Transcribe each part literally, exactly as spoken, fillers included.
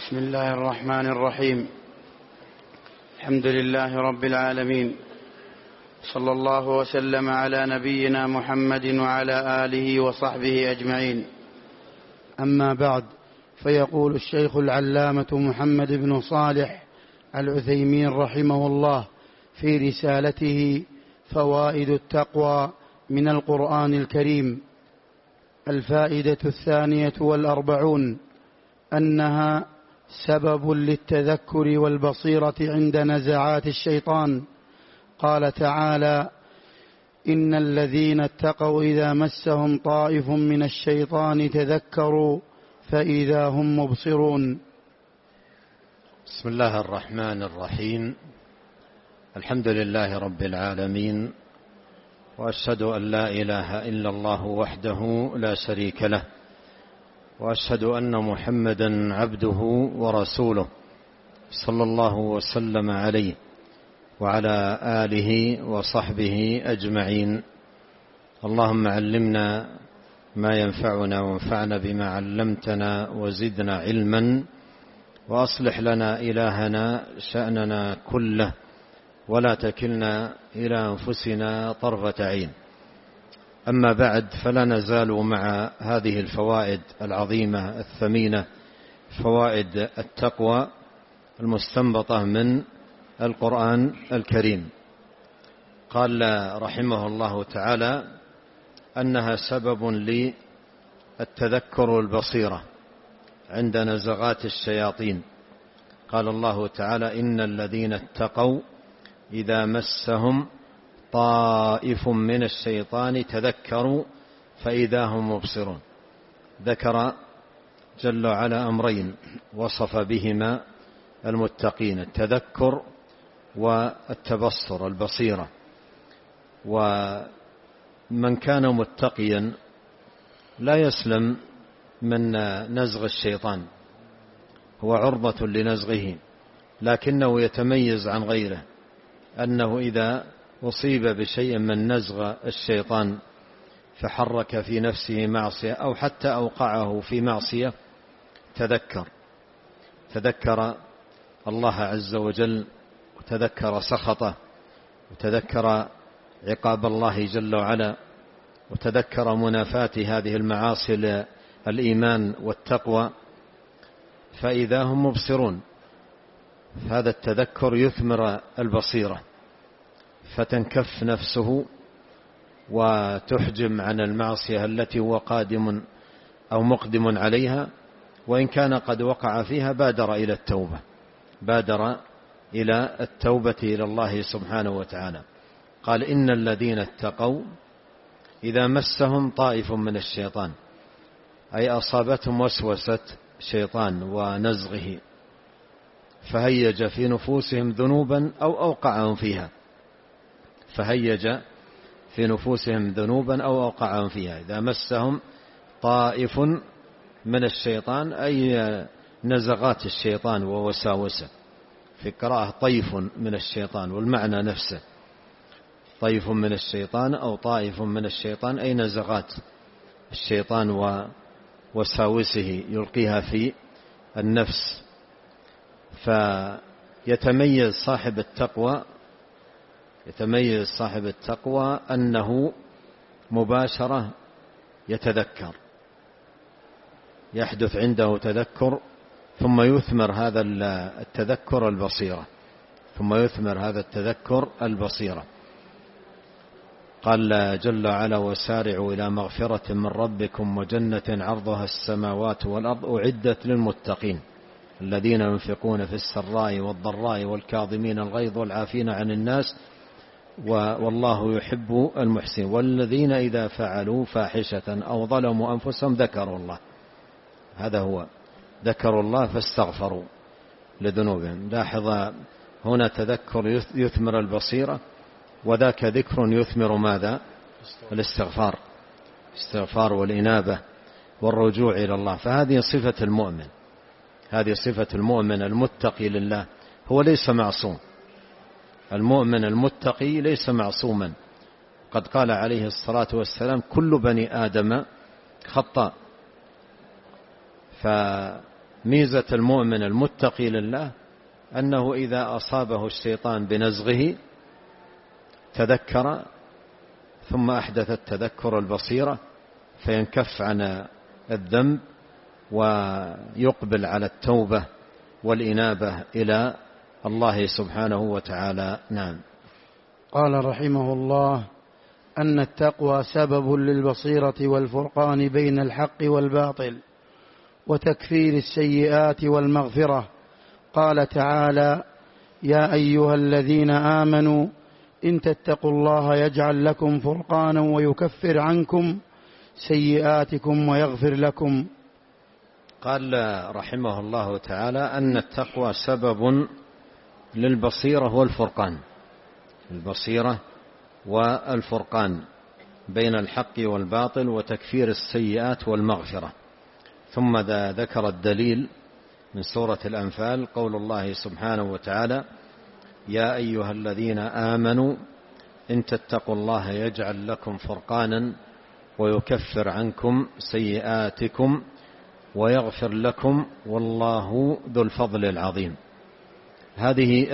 بسم الله الرحمن الرحيم. الحمد لله رب العالمين، صلى الله وسلم على نبينا محمد وعلى آله وصحبه أجمعين. أما بعد، فيقول الشيخ العلامة محمد بن صالح العثيمين رحمه الله في رسالته فوائد التقوى من القرآن الكريم: الفائدة الثانية والأربعون أنها سبب للتذكر والبصيرة عند نزعات الشيطان. قال تعالى: إن الذين اتقوا إذا مسهم طائف من الشيطان تذكروا فإذا هم مبصرون. بسم الله الرحمن الرحيم. الحمد لله رب العالمين، وأشهد أن لا إله إلا الله وحده لا شريك له، وأشهد أن محمدا عبده ورسوله صلى الله وسلم عليه وعلى آله وصحبه أجمعين. اللهم علمنا ما ينفعنا وانفعنا بما علمتنا وزدنا علما، وأصلح لنا إلهنا شأننا كله، ولا تكلنا إلى أنفسنا طرفة عين. أما بعد، فلا نزال مع هذه الفوائد العظيمة الثمينة، فوائد التقوى المستنبطة من القرآن الكريم. قال رحمه الله تعالى أنها سبب للتذكر والبصيرة عند نزغات الشياطين. قال الله تعالى: إن الذين اتقوا إذا مسهم طائف من الشيطان تذكروا فإذا هم مبصرون. ذكر جل وعلا أمرين وصف بهما المتقين: التذكر والتبصر، البصيرة. ومن كان متقيا لا يسلم من نزغ الشيطان، هو عرضة لنزغه، لكنه يتميز عن غيره أنه إذا أصيب بشيء من نزغ الشيطان فحرك في نفسه معصية أو حتى أوقعه في معصية تذكر تذكر الله عز وجل، وتذكر سخطه، وتذكر عقاب الله جل وعلا، وتذكر منافاة هذه المعاصي الإيمان والتقوى، فإذا هم مبصرون. هذا التذكر يثمر البصيرة، فتنكف نفسه وتحجم عن المعصية التي هو قادم أو مقدم عليها، وإن كان قد وقع فيها بادر إلى التوبة بادر إلى التوبة إلى الله سبحانه وتعالى. قال: إن الذين اتقوا إذا مسهم طائف من الشيطان، أي أصابتهم وسوسة شيطان ونزغه، فهيج في نفوسهم ذنوبا أو أوقعهم فيها فهيج في نفوسهم ذنوبا أو أوقعهم فيها. إذا مسهم طائف من الشيطان أي نزغات الشيطان ووساوسه. في قراءة طيف من الشيطان، والمعنى نفسه، طيف من الشيطان أو طائف من الشيطان أي نزغات الشيطان ووساوسه يلقيها في النفس. فيتميز صاحب التقوى يتميز صاحب التقوى أنه مباشرة يتذكر، يحدث عنده تذكر، ثم يثمر هذا التذكر البصيرة ثم يثمر هذا التذكر البصيرة. قال جل وعلا: وسارعوا إلى مغفرة من ربكم وجنة عرضها السماوات والأرض أعدت للمتقين الذين ينفقون في السراء والضراء والكاظمين الغيظ والعافين عن الناس والله يحب المحسنين والذين إذا فعلوا فاحشة أو ظلموا أنفسهم ذكروا الله. هذا هو، ذكروا الله فاستغفروا لذنوبهم. لاحظ هنا تذكر يثمر البصيرة، وذاك ذكر يثمر ماذا؟ الاستغفار استغفار والإنابة والرجوع إلى الله. فهذه صفة المؤمن هذه صفة المؤمن المتقي لله. هو ليس معصوم، المؤمن المتقي ليس معصوما. قد قال عليه الصلاة والسلام: كل بني آدم خطاء. ميزة المؤمن المتقي لله أنه إذا أصابه الشيطان بنزغه تذكر ثم أحدث التذكر البصيرة فينكف عن الذنب ويقبل على التوبة والإنابة إلى الله سبحانه وتعالى. نعم. قال رحمه الله: أن التقوى سبب للبصيرة والفرقان بين الحق والباطل وتكفير السيئات والمغفرة. قال تعالى: يا أيها الذين آمنوا إن تتقوا الله يجعل لكم فرقانا ويكفر عنكم سيئاتكم ويغفر لكم. قال رحمه الله تعالى: أن التقوى سبب للبصيرة والفرقان، البصيرة والفرقان بين الحق والباطل وتكفير السيئات والمغفرة. ثم ذكر الدليل من سورة الأنفال قول الله سبحانه وتعالى: يا أيها الذين آمنوا إن تتقوا الله يجعل لكم فرقانا ويكفر عنكم سيئاتكم ويغفر لكم والله ذو الفضل العظيم. هذه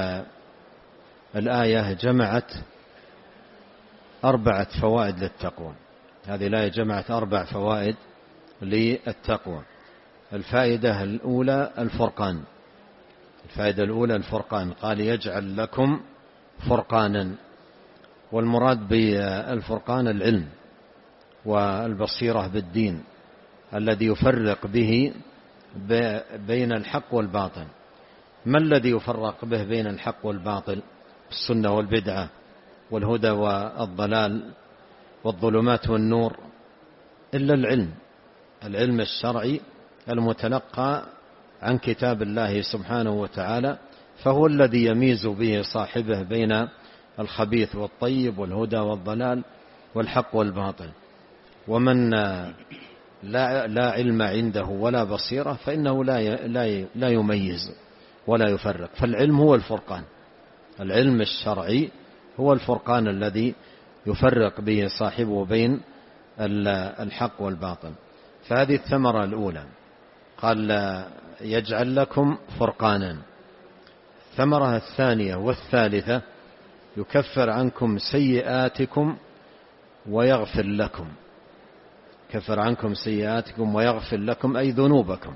الآية جمعت أربعة فوائد للتقوى. هذه الآية جمعت أربع فوائد للتقوى. الفائدة الأولى الفرقان. الفائدة الأولى الفرقان، قال يجعل لكم فرقانا، والمراد بالفرقان العلم والبصيرة بالدين الذي يفرق به بين الحق والباطل. ما الذي يفرق به بين الحق والباطل؟ السنة والبدعة والهدى والضلال والظلمات والنور، إلا العلم، العلم الشرعي المتلقى عن كتاب الله سبحانه وتعالى، فهو الذي يميز به صاحبه بين الخبيث والطيب والهدى والضلال والحق والباطل. ومن لا, لا علم عنده ولا بصيرة فإنه لا, لا, لا يميز ولا يفرق. فالعلم هو الفرقان، العلم الشرعي هو الفرقان الذي يفرق به صاحبه بين الحق والباطل. فهذه الثمرة الأولى، قال يجعل لكم فرقانا. الثمرة الثانية والثالثة يكفر عنكم سيئاتكم ويغفر لكم. كفر عنكم سيئاتكم ويغفر لكم أي ذنوبكم،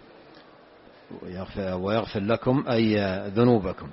ويغفر لكم أي ذنوبكم.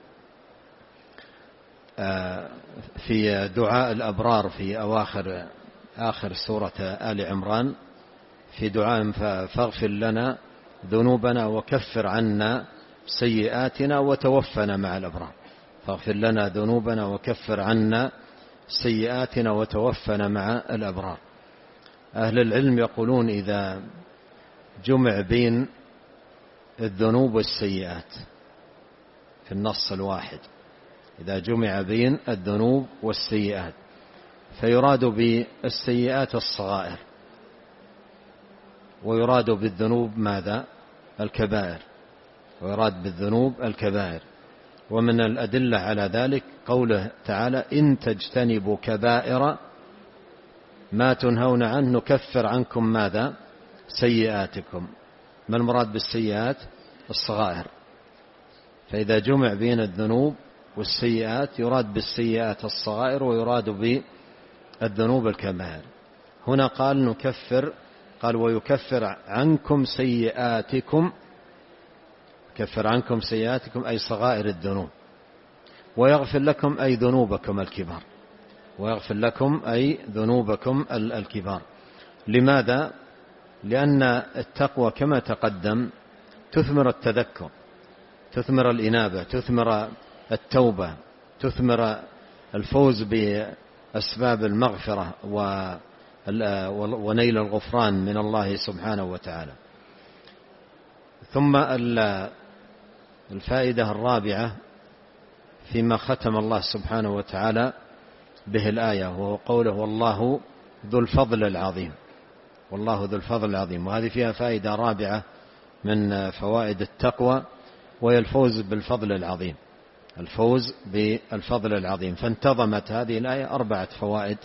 في دعاء الأبرار في أواخر آخر سورة آل عمران، في دعاء فاغفر لنا ذنوبنا وكفر عنا سيئاتنا وتوفنا مع الأبرار. فاغفر لنا ذنوبنا وكفر عنا سيئاتنا وتوفنا مع الأبرار. أهل العلم يقولون إذا جمع بين الذنوب والسيئات في النص الواحد، إذا جمع بين الذنوب والسيئات فيراد بالسيئات الصغائر، ويراد بالذنوب ماذا؟ الكبائر، ويراد بالذنوب الكبائر. ومن الأدلة على ذلك قوله تعالى: إن تجتنبوا كبائر ما تنهون عنه نكفر عنكم ماذا؟ سيئاتكم. ما المراد بالسيئات؟ الصغائر. فإذا جمع بين الذنوب والسيئات يراد بالسيئات الصغائر ويراد بالذنوب الكبائر. هنا قال نكفر، قال ويكفر عنكم سيئاتكم، كفر عنكم سيئاتكم أي صغائر الذنوب، ويغفر لكم أي ذنوبكم الكبار، ويغفر لكم أي ذنوبكم الكبار. لماذا؟ لأن التقوى كما تقدم تثمر التذكر، تثمر الإنابة، تثمر التوبة، تثمر الفوز بأسباب المغفرة ونيل الغفران من الله سبحانه وتعالى. ثم الفائدة الرابعة فيما ختم الله سبحانه وتعالى به الآية، وهو قوله: والله ذو الفضل العظيم. والله ذو الفضل العظيم. وهذه فيها فائدة رابعة من فوائد التقوى، وهي الفوز بالفضل العظيم، الفوز بالفضل العظيم. فانتظمت هذه الآية أربعة فوائد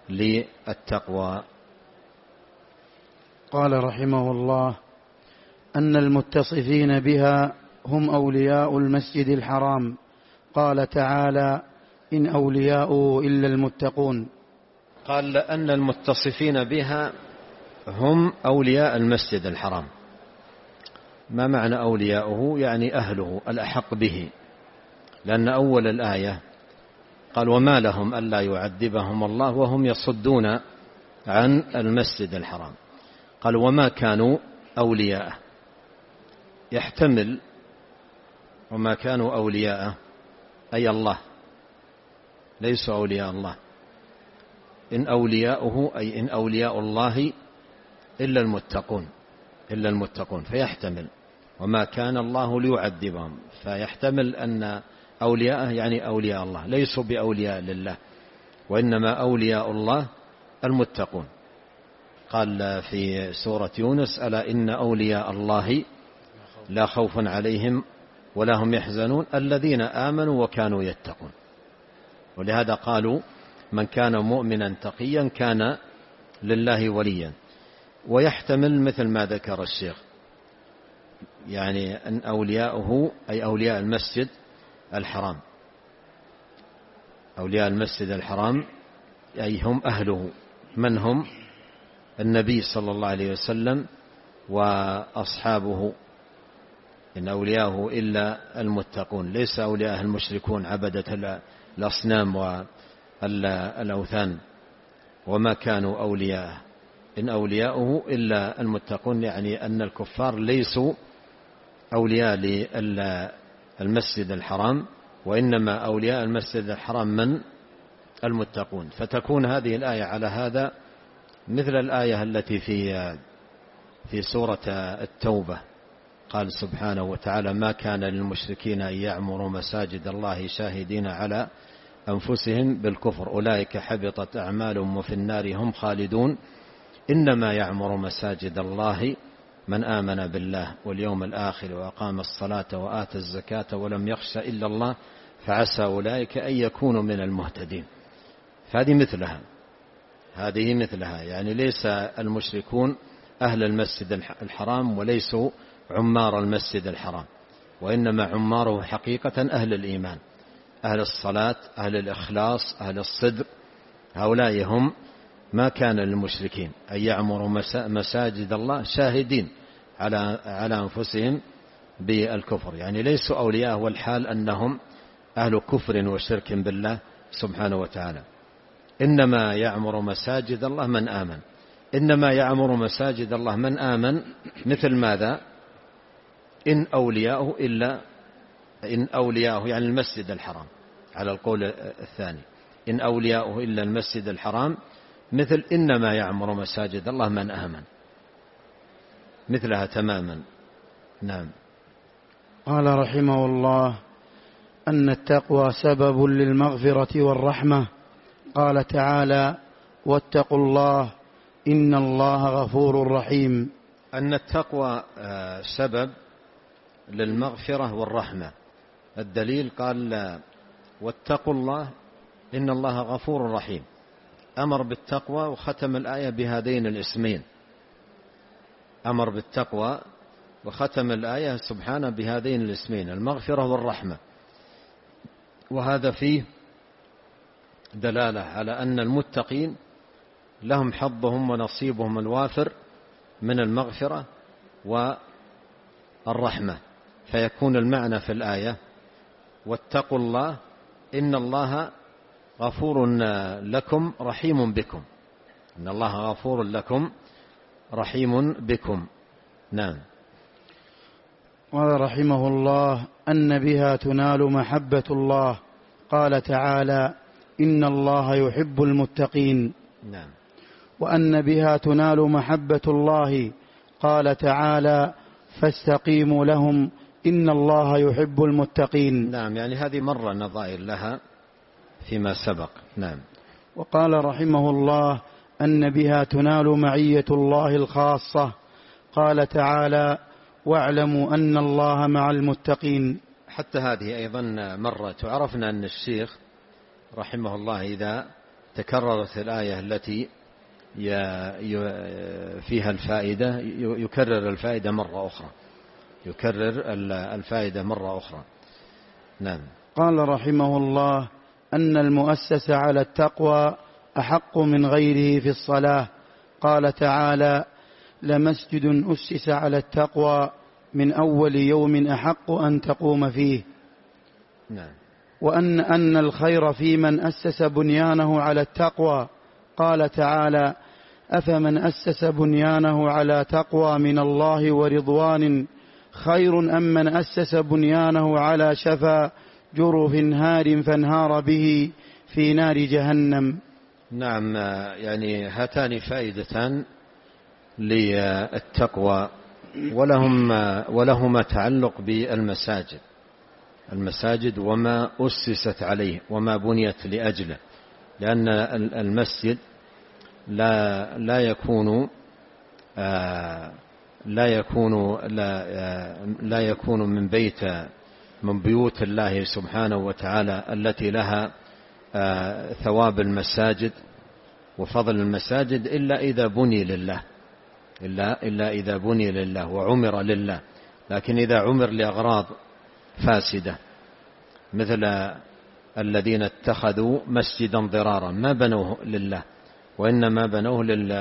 للتقوى. قال رحمه الله: أن المتصفين بها هم أولياء المسجد الحرام. قال تعالى: إن أولياؤه إلا المتقون. قال أن المتصفين بها هم أولياء المسجد الحرام. ما معنى أولياؤه؟ يعني أهله الأحق به، لأن أول الآية قال: وما لهم ألا يعذبهم الله وهم يصدون عن المسجد الحرام. قال: وما كانوا أولياءه، يحتمل وما كانوا أولياءه أي الله، ليسوا أولياء الله. إن أولياؤه أي إن أولياء الله إلا المتقون، إلا المتقون، فيحتمل وما كان الله ليعذبهم، فيحتمل أن أولياءه يعني أولياء الله ليسوا بأولياء لله، وإنما أولياء الله المتقون. قال في سورة يونس: ألا إن أولياء الله لا خوف عليهم ولا هم يحزنون الذين آمنوا وكانوا يتقون. ولهذا قالوا: من كان مؤمنا تقيا كان لله وليا. ويحتمل مثل ما ذكر الشيخ، يعني أن أولياؤه أي أولياء المسجد الحرام، أولياء المسجد الحرام أي هم أهله. من هم؟ النبي صلى الله عليه وسلم وأصحابه. إن أولياءه إلا المتقون، ليس أولياءه المشركون عبدة الأصنام والأوثان. وما كانوا أولياءه، إن أولياؤه إلا المتقون، يعني أن الكفار ليسوا أولياء للمسجد الحرام، وإنما أولياء المسجد الحرام من؟ المتقون. فتكون هذه الآية على هذا مثل الآية التي في في سورة التوبة، قال سبحانه وتعالى: ما كان للمشركين أن يعمروا مساجد الله شاهدين على أنفسهم بالكفر أولئك حبطت أعمالهم وفي النار هم خالدون إنما يعمر مساجد الله من آمن بالله واليوم الآخر وأقام الصلاة وآتى الزكاة ولم يخش إلا الله فعسى أولئك أن يكونوا من المهتدين. فهذه مثلها، هذه مثلها، يعني ليس المشركون أهل المسجد الحرام وليسوا عمار المسجد الحرام، وإنما عماره حقيقة أهل الإيمان، أهل الصلاة، أهل الإخلاص، أهل الصدق. هؤلاء هم. ما كان للمشركين أن يعمروا مساجد الله شاهدين على على أنفسهم بالكفر، يعني ليسوا أولياء والحال أنهم أهل كفر وشرك بالله سبحانه وتعالى. إنما يعمر مساجد الله من آمن. إنما يعمر مساجد الله من آمن مثل ماذا؟ إن أولياؤه إلا إن أولياؤه يعني المسجد الحرام على القول الثاني، إن أولياؤه إلا المسجد الحرام، مثل إنما يعمر مساجد الله من آمن، مثلها تماما. نعم. قال رحمه الله: أن التقوى سبب للمغفرة والرحمة. قال تعالى: واتقوا الله إن الله غفور رحيم. أن التقوى سبب للمغفرة والرحمة. الدليل قال: واتقوا الله إن الله غفور رحيم. أمر بالتقوى وختم الآية بهذين الاسمين، أمر بالتقوى وختم الآية سبحانه بهذين الاسمين، المغفرة والرحمة. وهذا فيه دلالة على أن المتقين لهم حظهم ونصيبهم الوافر من المغفرة والرحمة. فيكون المعنى في الآية: واتقوا الله إن الله غفور لكم رحيم بكم. إن الله غفور لكم رحيم بكم. نعم. قال رحمه الله: أن بها تنال محبة الله. قال تعالى: إن الله يحب المتقين. نعم. وأن بها تنال محبة الله. قال تعالى: فاستقيموا لهم إن الله يحب المتقين. نعم، يعني هذه مرة نظائر لها فيما سبق. نعم. وقال رحمه الله: أن بها تنال معية الله الخاصة. قال تعالى: واعلموا أن الله مع المتقين. حتى هذه أيضا مرة عرفنا أن الشيخ رحمه الله إذا تكررت الآية التي فيها الفائدة يكرر الفائدة مرة أخرى، يكرر الفائدة مرة أخرى. نعم. قال رحمه الله: أن المؤسس على التقوى أحق من غيره في الصلاة. قال تعالى: لمسجد أسس على التقوى من أول يوم أحق أن تقوم فيه. نعم. وأن أن الخير في من أسس بنيانه على التقوى. قال تعالى: أفمن أسس بنيانه على تقوى من الله ورضوان خير أم من أسس بنيانه على شفا جرف هار فانهار به في نار جهنم. نعم. يعني هاتان فائدتان للتقوى ولهم ولهما تعلق بالمساجد المساجد وما أسست عليه وما بنيت لأجله، لأن المسجد لا لا يكون لا يكون لا, لا يكون من بيت من بيوت الله سبحانه وتعالى التي لها ثواب المساجد وفضل المساجد إلا إذا بني لله إلا إلا إذا بني لله وعمر لله. لكن إذا عمر لأغراض فاسدة مثل الذين اتخذوا مسجدا ضرارا ما بنوه لله وإنما بنوه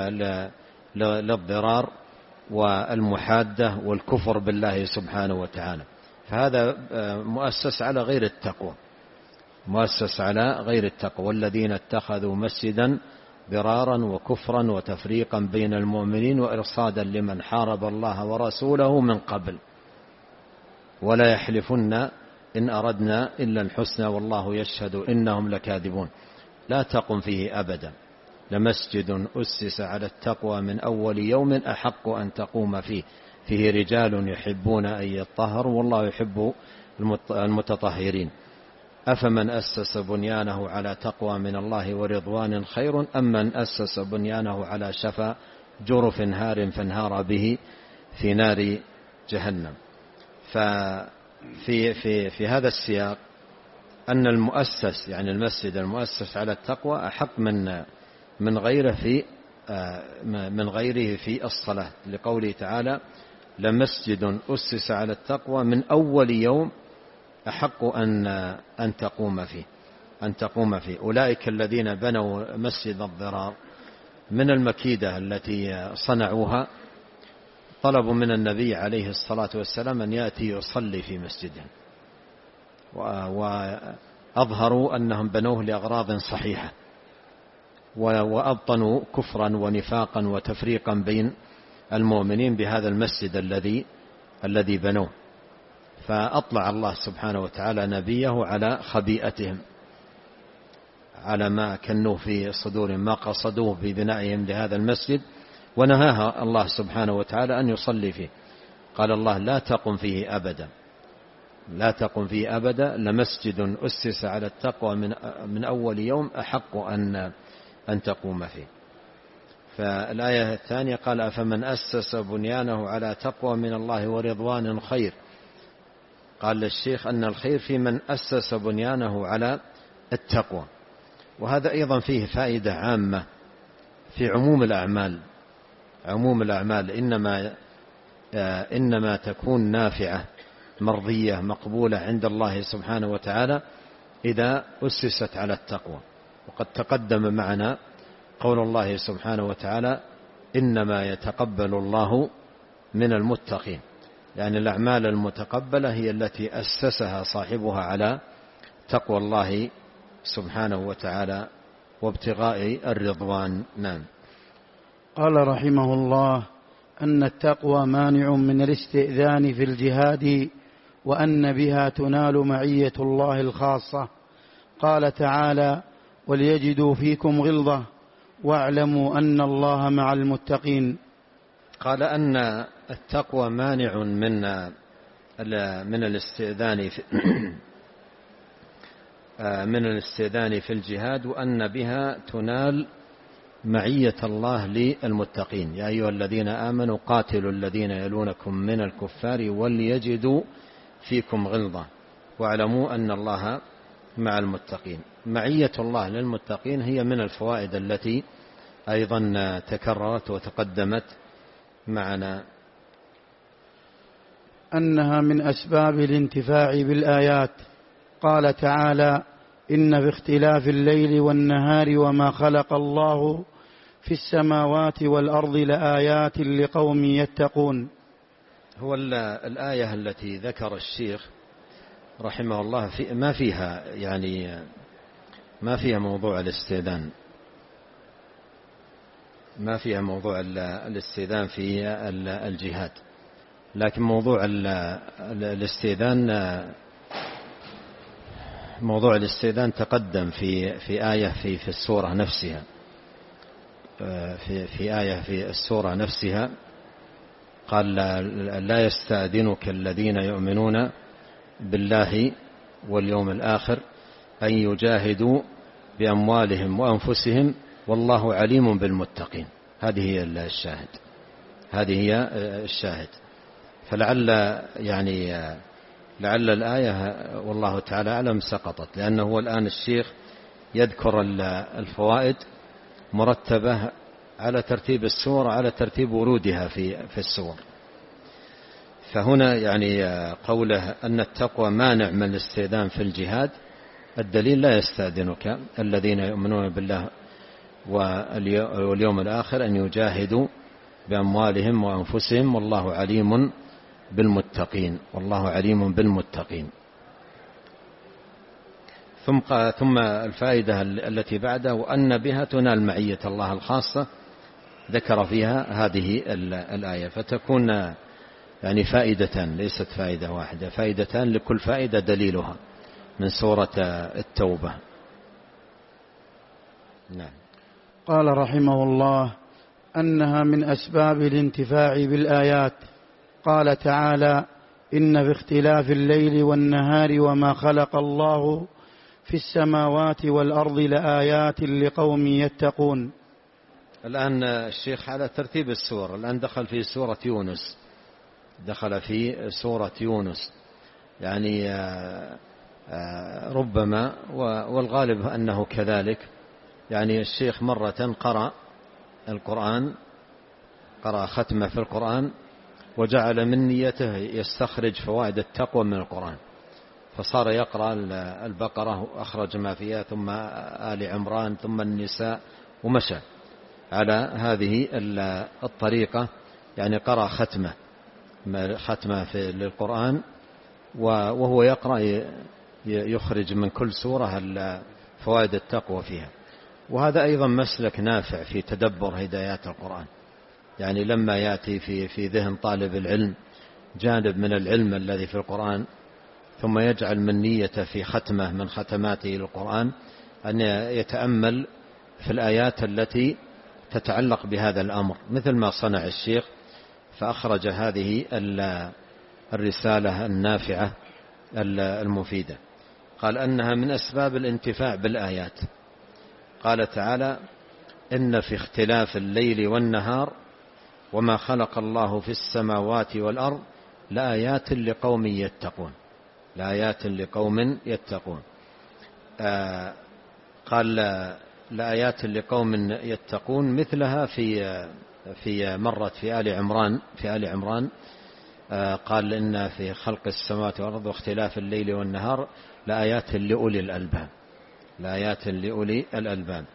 للضرار والمحادة والكفر بالله سبحانه وتعالى، فهذا مؤسس على غير التقوى مؤسس على غير التقوى. والذين اتخذوا مسجدا ضرارا وكفرا وتفريقا بين المؤمنين وإرصادا لمن حارب الله ورسوله من قبل ولا يحلفن إن أردنا إلا الحسنى والله يشهد إنهم لكاذبون. لا تقم فيه أبدا. لمسجد أسس على التقوى من أول يوم أحق أن تقوم فيه فيه رجال يحبون أن يطهروا والله يحب المتطهرين. أفمن أسس بنيانه على تقوى من الله ورضوان خير أم من أسس بنيانه على شفا جرف هار فانهار به في نار جهنم. ففي في في هذا السياق أن المؤسس يعني المسجد المؤسس على التقوى أحق من من غيره في من غيره في الصلاة، لقوله تعالى: لمسجد أسس على التقوى من أول يوم أحق أن أن تقوم فيه أن تقوم فيه. أولئك الذين بنوا مسجد الضرار من المكيدة التي صنعوها طلبوا من النبي عليه الصلاة والسلام أن يأتي يصلي في مسجدهم، وأظهروا أنهم بنوه لأغراض صحيحة، وأبطنوا كفرا ونفاقا وتفريقا بين المؤمنين بهذا المسجد الذي الذي بنوه. فأطلع الله سبحانه وتعالى نبيه على خبيئتهم، على ما كنوا في صدورهم، ما قصدوه ببنائهم لهذا المسجد، ونهاها الله سبحانه وتعالى أن يصلي فيه. قال الله: لا تقم فيه أبدا لا تقم فيه أبدا لمسجد أسس على التقوى من من أول يوم أحق أن أن تقوم فيه. فالآية الثانية قال: أفمن أسس بنيانه على تقوى من الله ورضوان خير. قال الشيخ أن الخير في من أسس بنيانه على التقوى، وهذا أيضا فيه فائدة عامة في عموم الأعمال. عموم الأعمال إنما إنما تكون نافعة مرضية مقبولة عند الله سبحانه وتعالى إذا أسست على التقوى. وقد تقدم معنا قول الله سبحانه وتعالى: إنما يتقبل الله من المتقين، يعني الأعمال المتقبلة هي التي أسسها صاحبها على تقوى الله سبحانه وتعالى وابتغاء الرضوان. نعم. قال رحمه الله: أن التقوى مانع من الاستئذان في الجهاد، وأن بها تنال معية الله الخاصة. قال تعالى: وليجدوا فيكم غلظة واعلموا أن الله مع المتقين. قال أن التقوى مانع من من الاستئذان في من الاستئذان في الجهاد، وأن بها تنال معية الله للمتقين. يا أيها الذين آمنوا قاتلوا الذين يلونكم من الكفار وليجدوا فيكم غلظة واعلموا أن الله مع المتقين. معية الله للمتقين هي من الفوائد التي أيضا تكررت وتقدمت معنا أنها من أسباب الانتفاع بالآيات. قال تعالى: إن في اختلاف الليل والنهار وما خلق الله في السماوات والأرض لآيات لقوم يتقون. هو الآية التي ذكر الشيخ رحمه الله في ما فيها يعني ما فيها موضوع الاستئذان، ما فيها موضوع الاستئذان في الجهاد، لكن موضوع الاستئذان موضوع الاستئذان تقدم في في آية في في السورة نفسها، في في آية في السورة نفسها قال: لا يستأذنك الذين يؤمنون بالله واليوم الآخر أن يجاهدوا بأموالهم وأنفسهم والله عليم بالمتقين. هذه هي الشاهد، هذه هي الشاهد. فلعل يعني لعل الآية والله تعالى أعلم سقطت، لأنه هو الآن الشيخ يذكر الفوائد مرتبة على ترتيب السور، على ترتيب ورودها في في السور. فهنا يعني قوله أن التقوى مانع من الاستئذان في الجهاد، الدليل: لا يستأذنك الذين يؤمنون بالله واليوم الآخر أن يجاهدوا بأموالهم وأنفسهم والله عليم بالمتقين، والله عليم بالمتقين. ثم ثم الفائدة التي بعدها: وأن بها تنال معية الله الخاصة، ذكر فيها هذه الآية، فتكون يعني فائدتان ليست فائدة واحدة، فائدتان لكل فائدة دليلها من سورة التوبة. نعم. قال رحمه الله: أنها من أسباب الانتفاع بالآيات. قال تعالى: إن في اختلاف الليل والنهار وما خلق الله في السماوات والأرض لآيات لقوم يتقون. الآن الشيخ على ترتيب السور، الآن دخل في سورة يونس، دخل في سورة يونس يعني ربما والغالب أنه كذلك، يعني الشيخ مرة قرأ القرآن، قرأ ختمة في القرآن وجعل من نيته يستخرج فوائد التقوى من القرآن، فصار يقرأ البقرة وأخرج ما فيها، ثم آل عمران، ثم النساء، ومشى على هذه الطريقة، يعني قرأ ختمة ختمة في للقرآن، وهو يقرأ يخرج من كل سورة فوائد التقوى فيها. وهذا أيضا مسلك نافع في تدبر هدايات القرآن، يعني لما يأتي في في ذهن طالب العلم جانب من العلم الذي في القرآن، ثم يجعل من نيته في ختمة من ختماته للقرآن أن يتأمل في الآيات التي تتعلق بهذا الأمر، مثل ما صنع الشيخ، فأخرج هذه الرسالة النافعة المفيدة. قال: أنها من أسباب الانتفاع بالآيات. قال تعالى: إن في اختلاف الليل والنهار وما خلق الله في السماوات والأرض لآيات لقوم يتقون، لآيات لقوم يتقون. آه قال لآيات لقوم يتقون مثلها في في مرت في آل عمران، في آل عمران آه قال: إن في خلق السماوات والأرض واختلاف الليل والنهار لآيات لأولي الألباب، لآيات لأولي الألباب.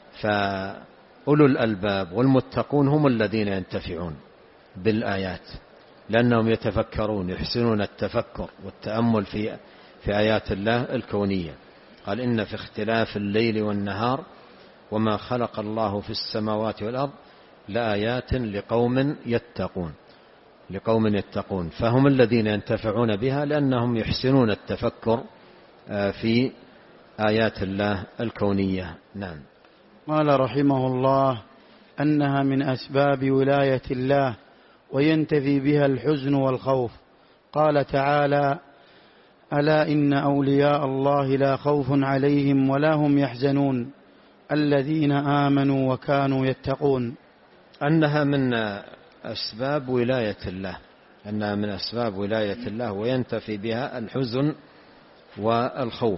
فأولو الألباب والمتقون هم الذين ينتفعون بالآيات، لأنهم يتفكرون، يحسنون التفكر والتأمل في في آيات الله الكونية. قال: إن في اختلاف الليل والنهار وما خلق الله في السماوات والأرض لآيات لقوم يتقون، لقوم يتقون، فهم الذين ينتفعون بها لأنهم يحسنون التفكر في آيات الله الكونية. نعم. قال رحمه الله: أنها من أسباب ولاية الله وينتفي بها الحزن والخوف. قال تعالى: ألا إن أولياء الله لا خوف عليهم ولا هم يحزنون الذين آمنوا وكانوا يتقون. أنها من أسباب ولاية الله، أنها من أسباب ولاية الله وينتفي بها الحزن والخوف.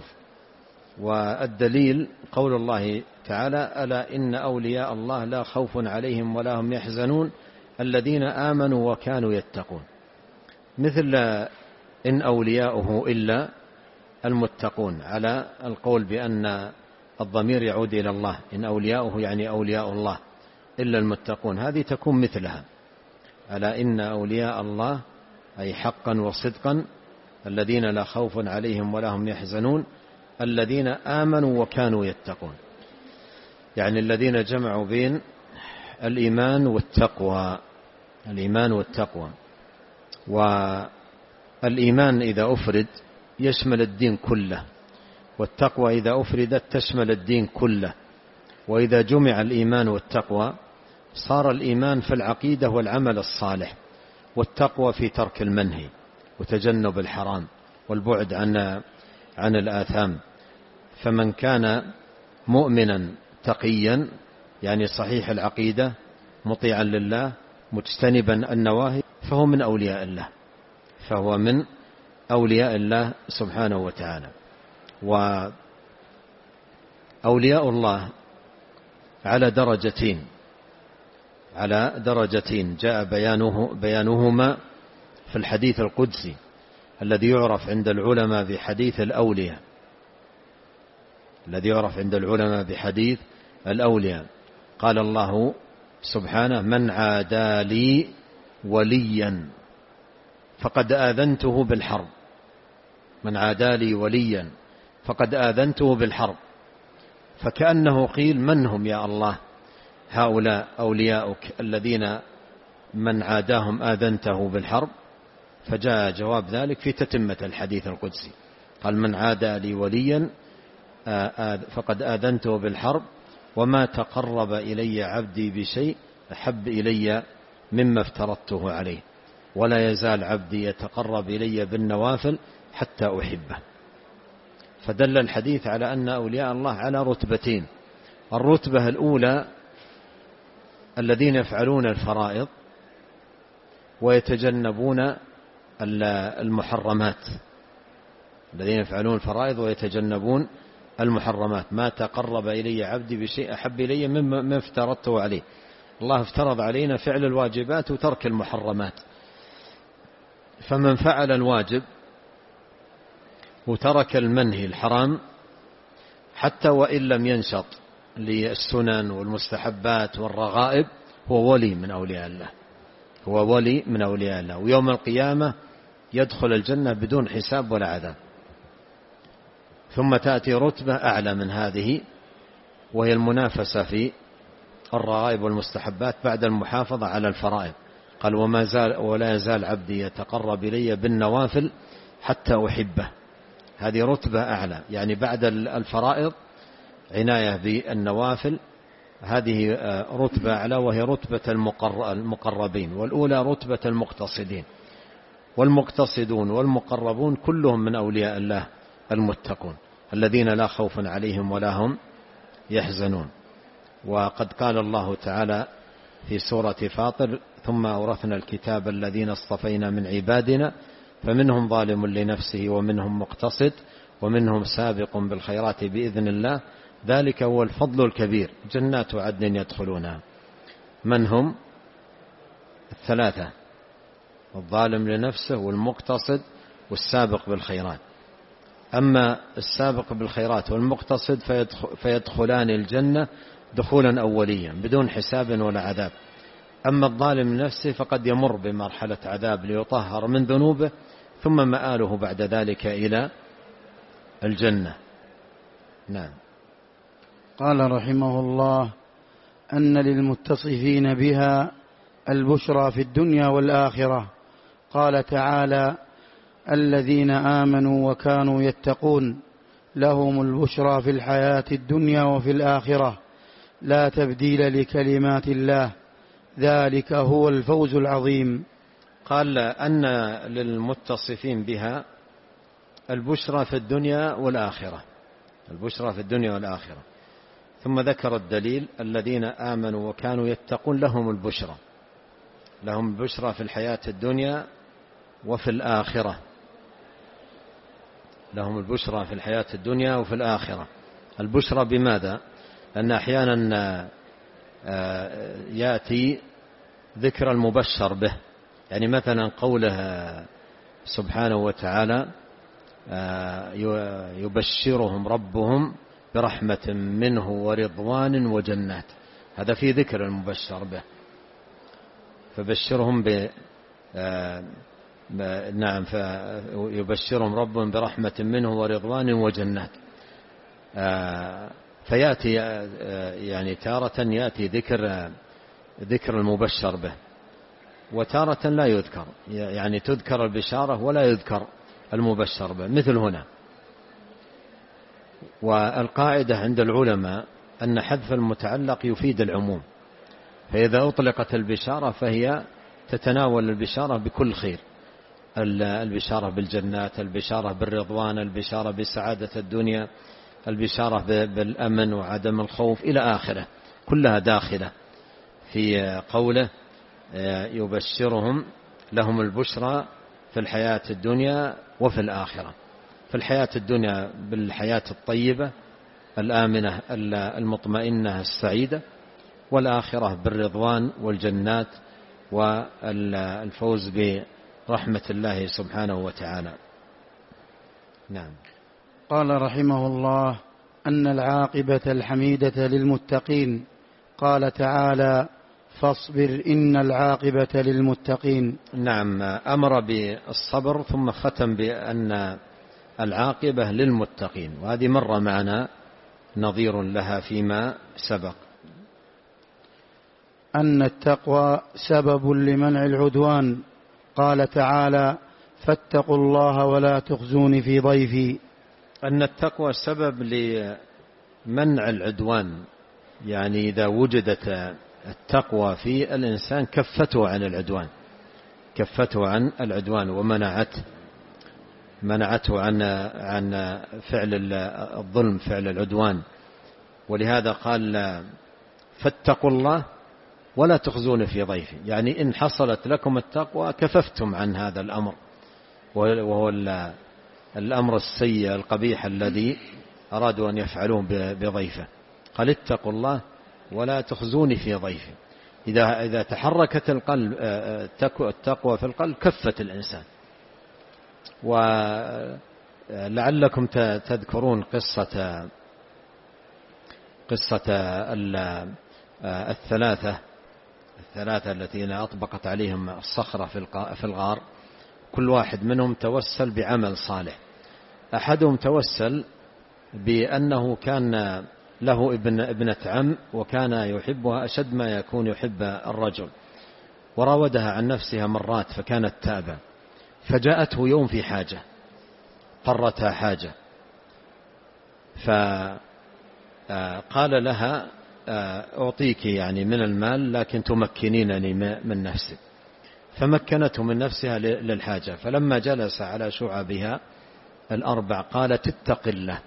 والدليل قول الله تعالى: ألا إن أولياء الله لا خوف عليهم ولا هم يحزنون الذين آمنوا وكانوا يتقون. مثل إن أولياؤه إلا المتقون، على القول بأن الضمير يعود إلى الله، إن أولياؤه يعني أولياء الله إلا المتقون، هذه تكون مثلها، على إن أولياء الله أي حقا وصدقا الذين لا خوف عليهم ولا هم يحزنون الذين آمنوا وكانوا يتقون، يعني الذين جمعوا بين الإيمان والتقوى. الإيمان والتقوى، والإيمان إذا أفرد يشمل الدين كله، والتقوى إذا أفردت تشمل الدين كله. وإذا جمع الإيمان والتقوى صار الإيمان في العقيدة والعمل الصالح، والتقوى في ترك المنهي وتجنب الحرام والبعد عن عن الآثام. فمن كان مؤمنا تقيا يعني صحيح العقيدة مطيعا لله مجتنبا النواهي فهو من أولياء الله، فهو من أولياء الله سبحانه وتعالى. وأولياء الله على درجتين على درجتين جاء بيانه بيانهما في الحديث القدسي الذي يعرف عند العلماء بحديث الأولياء الذي يعرف عند العلماء بحديث الأولياء. قال الله سبحانه: من عادى لي وليا فقد آذنته بالحرب. من عادى لي وليا فقد آذنته بالحرب. فكأنه قيل: من هم يا الله هؤلاء أولياؤك الذين من عاداهم آذنته بالحرب؟ فجاء جواب ذلك في تتمة الحديث القدسي، قال: من عادى لي وليا فقد آذنته بالحرب وما تقرب إلي عبدي بشيء أحب إلي مما افترضته عليه ولا يزال عبدي يتقرب إلي بالنوافل حتى أحبه. فدل الحديث على أن أولياء الله على رتبتين: الرتبة الأولى الذين يفعلون الفرائض ويتجنبون المحرمات، الذين يفعلون الفرائض ويتجنبون المحرمات. ما تقرب إلي عبدي بشيء أحب إلي مما افترضته عليه. الله افترض علينا فعل الواجبات وترك المحرمات، فمن فعل الواجب وترك المنهي الحرام حتى وإن لم ينشط للسنن والمستحبات والرغائب هو ولي من أولياء الله، هو ولي من أولياء الله، ويوم القيامة يدخل الجنة بدون حساب ولا عذاب. ثم تأتي رتبة أعلى من هذه وهي المنافسة في الرغائب والمستحبات بعد المحافظة على الفرائض. قال: وما زال ولا يزال عبدي يتقرب إلي بالنوافل حتى أحبه. هذه رتبة أعلى، يعني بعد الفرائض عناية بالنوافل، هذه رتبة أعلى وهي رتبة المقربين، والأولى رتبة المقتصدين. والمقتصدون والمقربون كلهم من أولياء الله المتقون الذين لا خوف عليهم ولا هم يحزنون. وقد قال الله تعالى في سورة فاطر: ثم أورثنا الكتاب الذين اصطفينا من عبادنا فمنهم ظالم لنفسه ومنهم مقتصد ومنهم سابق بالخيرات بإذن الله ذلك هو الفضل الكبير جنات عدن يدخلونها. من هم؟ الثلاثة: الظالم لنفسه والمقتصد والسابق بالخيرات. أما السابق بالخيرات والمقتصد فيدخلان الجنة دخولا أوليا بدون حساب ولا عذاب. أما الظالم لنفسه فقد يمر بمرحلة عذاب ليطهر من ذنوبه ثم مآله بعد ذلك إلى الجنة. نعم. قال رحمه الله: أن للمتصفين بها البشرى في الدنيا والآخرة. قال تعالى: الذين آمنوا وكانوا يتقون لهم البشرى في الحياة الدنيا وفي الآخرة لا تبديل لكلمات الله ذلك هو الفوز العظيم. قال: أن للمتصفين بها البشرى في الدنيا والآخرة، البشرى في الدنيا والآخرة. ثم ذكر الدليل: الذين آمنوا وكانوا يتقون لهم البشرى، لهم البشرى في الحياة الدنيا وفي الآخرة، لهم البشرى في الحياة الدنيا وفي الآخرة. البشرى بماذا؟ لأن أحيانا يأتي ذكر المبشر به، يعني مثلا قوله سبحانه وتعالى يبشرهم ربهم برحمة منه ورضوان وجنات. هذا في ذكر المبشر به، فبشرهم ب نعم فيبشرهم ربهم برحمة منه ورضوان وجنات. فيأتي يعني تارة يأتي ذكر ذكر المبشر به، وتارة لا يذكر، يعني تذكر البشارة ولا يذكر المبشر به، مثل هنا. والقاعدة عند العلماء أن حذف المتعلق يفيد العموم، فإذا أطلقت البشارة فهي تتناول البشارة بكل خير، البشارة بالجنات، البشارة بالرضوان، البشارة بسعادة الدنيا، البشارة بالأمن وعدم الخوف إلى آخره، كلها داخلة في قوله يبشرهم لهم البشرى في الحياة الدنيا وفي الآخرة. في الحياة الدنيا بالحياة الطيبة الآمنة المطمئنة السعيدة، والآخرة بالرضوان والجنات والفوز برحمة الله سبحانه وتعالى. نعم. قال رحمه الله أن العاقبة الحميدة للمتقين. قال تعالى فاصبر إن العاقبة للمتقين. نعم، أمر بالصبر ثم ختم بأن العاقبة للمتقين، وهذه مرة معنا نظير لها فيما سبق. أن التقوى سبب لمنع العدوان. قال تعالى فاتقوا الله ولا تخزون في ضيفي. أن التقوى سبب لمنع العدوان، يعني إذا وجدت التقوى في الإنسان كفته عن العدوان، كفته عن العدوان ومنعته منعته عن عن فعل الظلم، فعل العدوان. ولهذا قال فاتقوا الله ولا تخزون في ضيفي، يعني إن حصلت لكم التقوى كففتم عن هذا الأمر، وهو الأمر السيء القبيح الذي أرادوا أن يفعلوه بضيفه. قال اتقوا الله ولا تخزوني في ضيفي. إذا إذا تحركت القلب التقوى في القلب كفت الإنسان. ولعلكم تذكرون قصة قصة الثلاثة الثلاثة الذين أطبقت عليهم الصخرة في الغار، كل واحد منهم توسل بعمل صالح. أحدهم توسل بأنه كان له ابن ابنة عم وكان يحبها أشد ما يكون يحب الرجل، وراودها عن نفسها مرات فكانت تابة، فجاءته يوم في حاجة قرتها حاجة، فقال لها أعطيك يعني من المال لكن تمكنينني من نفسي، فمكنته من نفسها للحاجة. فلما جلس على شعبها الأربع قالت اتق الله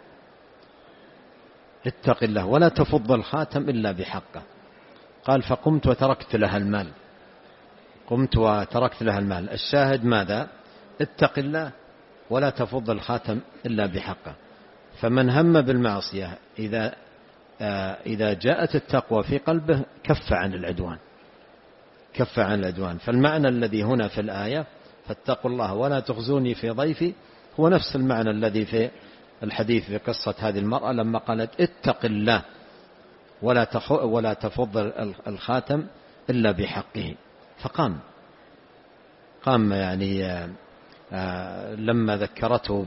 اتق الله ولا تفض الخاتم إلا بحقه. قال فقمت وتركت لها المال قمت وتركت لها المال. الشاهد ماذا؟ اتق الله ولا تفض الخاتم إلا بحقه. فمن هم بالمعصية إذا إذا جاءت التقوى في قلبه كف عن العدوان كف عن العدوان. فالمعنى الذي هنا في الآية فاتقوا الله ولا تخزوني في ضيفي هو نفس المعنى الذي في الحديث في قصة هذه المرأة لما قالت اتق الله ولا ولا تفض الخاتم إلا بحقه. فقام قام يعني لما ذكرته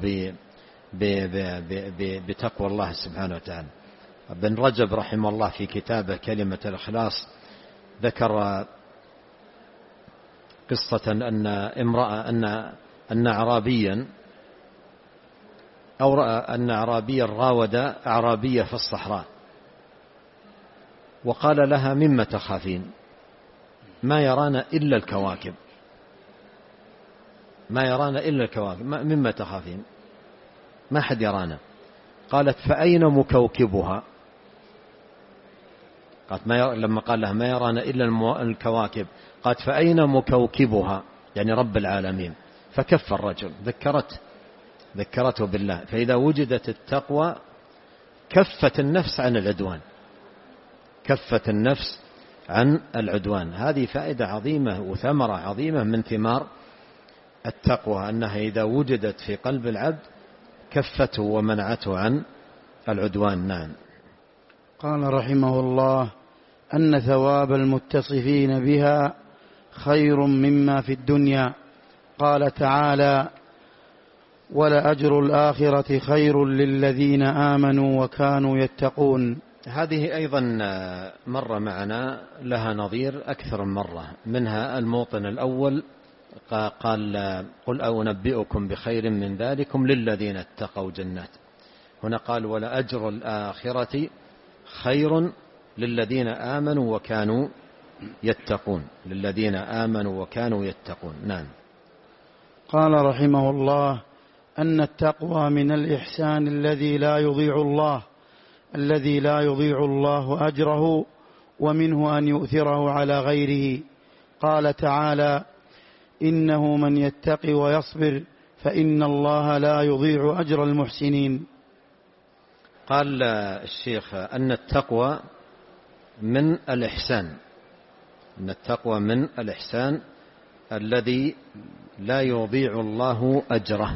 بتقوى الله سبحانه وتعالى. ابن رجب رحمه الله في كتابه كلمة الإخلاص ذكر قصة أن امرأة أن أن أعرابيا أو رأى أن أعرابيا راود أعرابية في الصحراء وقال لها مما تخافين؟ ما يرانا إلا الكواكب ما يرانا إلا الكواكب مما تخافين؟ ما حد يرانا. قالت فأين مكوكبها؟ قالت ما ير... لما قال لها ما يرانا إلا الكواكب قالت فأين مكوكبها يعني رب العالمين. فكف الرجل ذكرت ذكرته بالله. فإذا وجدت التقوى كفت النفس عن العدوان كفت النفس عن العدوان. هذه فائدة عظيمة وثمرة عظيمة من ثمار التقوى أنها إذا وجدت في قلب العبد كفته ومنعته عن العدوان. نعم. قال رحمه الله: أن ثواب المتصفين بها خير مما في الدنيا. قال تعالى: ولأجر الآخرة خير للذين آمنوا وكانوا يتقون. هذه أيضا مرة معنا لها نظير أكثر من مرة، منها الموطن الأول قال: قل أنبئكم بخير من ذلكم للذين اتقوا جنات. هنا قال: ولأجر الآخرة خير للذين آمنوا وكانوا يتقون. للذين آمنوا وكانوا يتقون. نعم. قال رحمه الله: أن التقوى من الإحسان الذي لا يضيع الله الذي لا يضيع الله أجره، ومنه أن يؤثره على غيره. قال تعالى: إنه من يتقي ويصبر فإن الله لا يضيع أجر المحسنين. قال الشيخ أن التقوى من الإحسان أن التقوى من الإحسان الذي لا يضيع الله أجره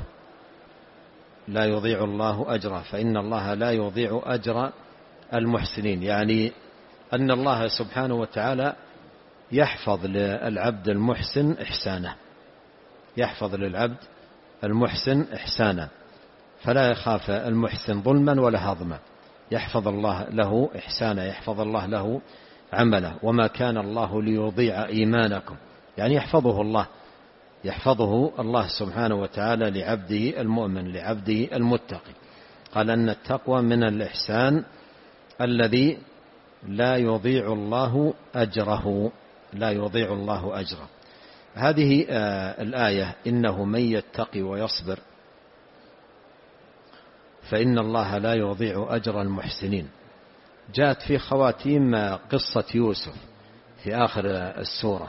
لا يضيع الله أجره فإن الله لا يضيع أجر المحسنين. يعني أن الله سبحانه وتعالى يحفظ للعبد المحسن إحسانه يحفظ للعبد المحسن إحسانه فلا يخاف المحسن ظلما ولا هضما. يحفظ الله له إحسانه، يحفظ الله له عمله. وما كان الله ليضيع إيمانكم، يعني يحفظه الله يحفظه الله سبحانه وتعالى لعبده المؤمن، لعبده المتقي. قال أن التقوى من الإحسان الذي لا يضيع الله أجره لا يضيع الله أجره. هذه الآية: إنه من يتقي ويصبر فإن الله لا يضيع أجر المحسنين، جاءت في خواتيم قصة يوسف في آخر السورة.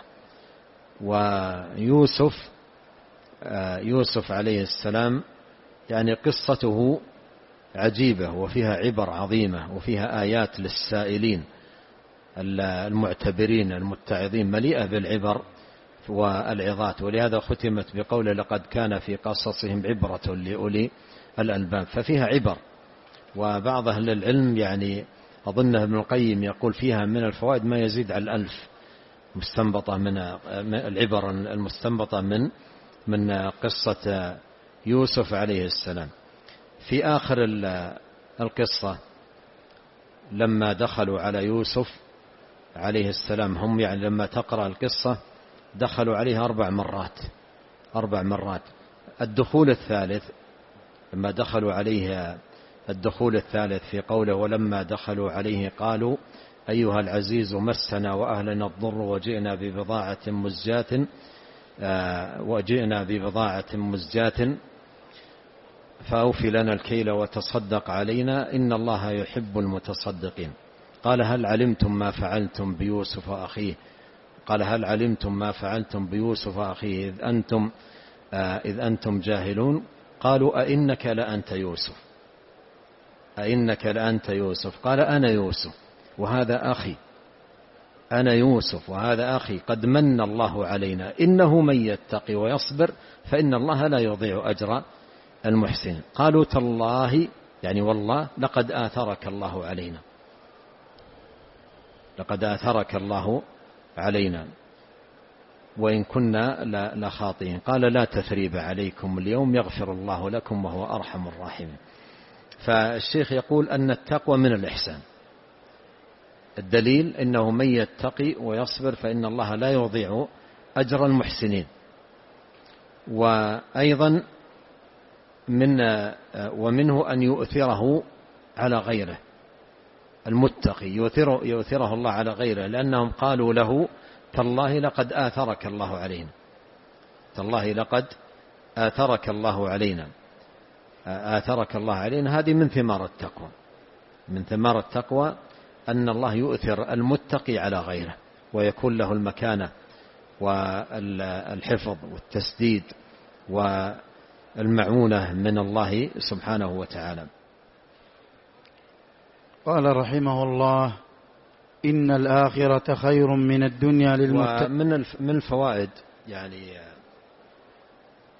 ويوسف يوسف عليه السلام يعني قصته عجيبة وفيها عبر عظيمة وفيها آيات للسائلين المعتبرين المتعظين، مليئة بالعبر والعظات. ولهذا ختمت بقوله: لقد كان في قصصهم عبرة لأولي الألباب. ففيها عبر. وبعض أهل العلم يعني أظن ابن القيم يقول فيها من الفوائد ما يزيد على الألف مستنبطة من العبر المستنبطة من من قصة يوسف عليه السلام. في آخر القصة لما دخلوا على يوسف عليه السلام، هم يعني لما تقرأ القصة دخلوا عليه أربع مرات أربع مرات الدخول الثالث لما دخلوا عليه الدخول الثالث في قوله: ولما دخلوا عليه قالوا أيها العزيز مسنا وأهلنا الضر وجئنا ببضاعة مزجاة وجئنا ببضاعة مزجاة فأوفي لنا الكيل وتصدق علينا إن الله يحب المتصدقين. قال: هل علمتم ما فعلتم بيوسف أخيه قال هل علمتم ما فعلتم بيوسف أخيه إذ أنتم إذ أنتم جاهلون. قالوا: أئنك لأنت يوسف أئنك لأنت يوسف قال: أنا يوسف وهذا أخي أنا يوسف وهذا أخي قد من الله علينا إنه من يتقي ويصبر فإن الله لا يضيع أجر المحسنين. قالوا: تالله يعني والله لقد آثرك الله علينا لقد آثرك الله علينا وإن كنا لخاطئين. قال: لا تثريب عليكم اليوم يغفر الله لكم وهو أرحم الراحمين. فالشيخ يقول أن التقوى من الإحسان. الدليل: إنه من يتقي ويصبر فإن الله لا يضيع أجر المحسنين. وأيضا من ومنه أن يؤثره على غيره. المتقي يؤثره, يؤثره الله على غيره، لأنهم قالوا له: تالله لقد آثرك الله علينا تالله لقد آثرك الله علينا آثرك الله علينا. هذه من ثمار التقوى من ثمار التقوى أن الله يؤثر المتقي على غيره ويكون له المكانة والحفظ والتسديد والمعونة من الله سبحانه وتعالى. قال رحمه الله: إن الآخرة خير من الدنيا للمتقين. ومن من الفوائد يعني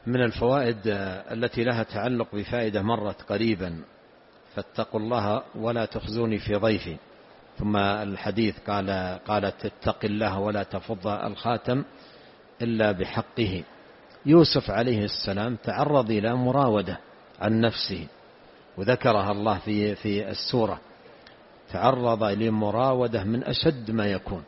من الفوائد التي لها تعلق بفائدة مرت قريبا: فاتقوا الله ولا تخزوني في ضيفي. ثم الحديث قال قالت اتق الله ولا تفض الخاتم إلا بحقه. يوسف عليه السلام تعرض إلى مراودة عن نفسه، وذكرها الله في في السورة، تعرض لمراودة من أشد ما يكون،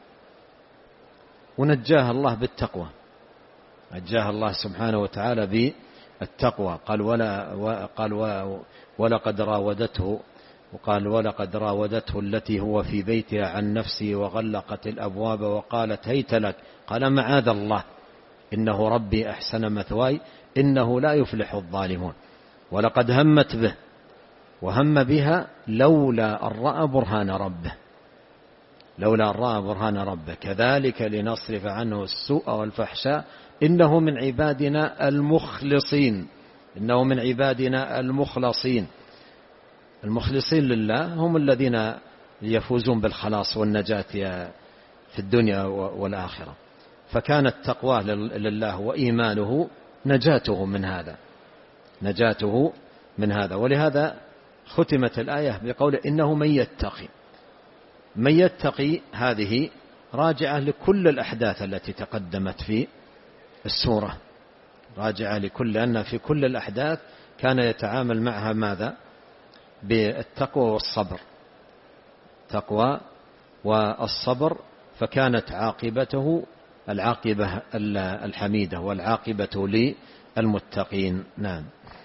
ونجاه الله بالتقوى، نجاه الله سبحانه وتعالى بالتقوى. قال ولا قال ولقد راودته وقال ولقد راودته التي هو في بيتها عن نفسه وغلقت الأبواب وقالت هيت لك، قال معاذ الله إنه ربي أحسن مثواي إنه لا يفلح الظالمون. ولقد همت به وهم بها لولا أن رأى برهان ربه لولا أن رأى برهان ربه كذلك لنصرف عنه السوء والفحشاء إنه من عبادنا المخلصين إنه من عبادنا المخلصين. المخلصين لله هم الذين يفوزون بالخلاص والنجاة في الدنيا والآخرة. فكانت تقواه لله وإيمانه نجاته من هذا نجاته من هذا ولهذا ختمت الآية بقول إنه من يتقي. من يتقي هذه راجعة لكل الأحداث التي تقدمت في السورة، راجعة لكل، لأن في كل الأحداث كان يتعامل معها ماذا؟ بالتقوى والصبر، تقوى والصبر، فكانت عاقبته العاقبة الحميدة والعاقبة للمتقين. نعم.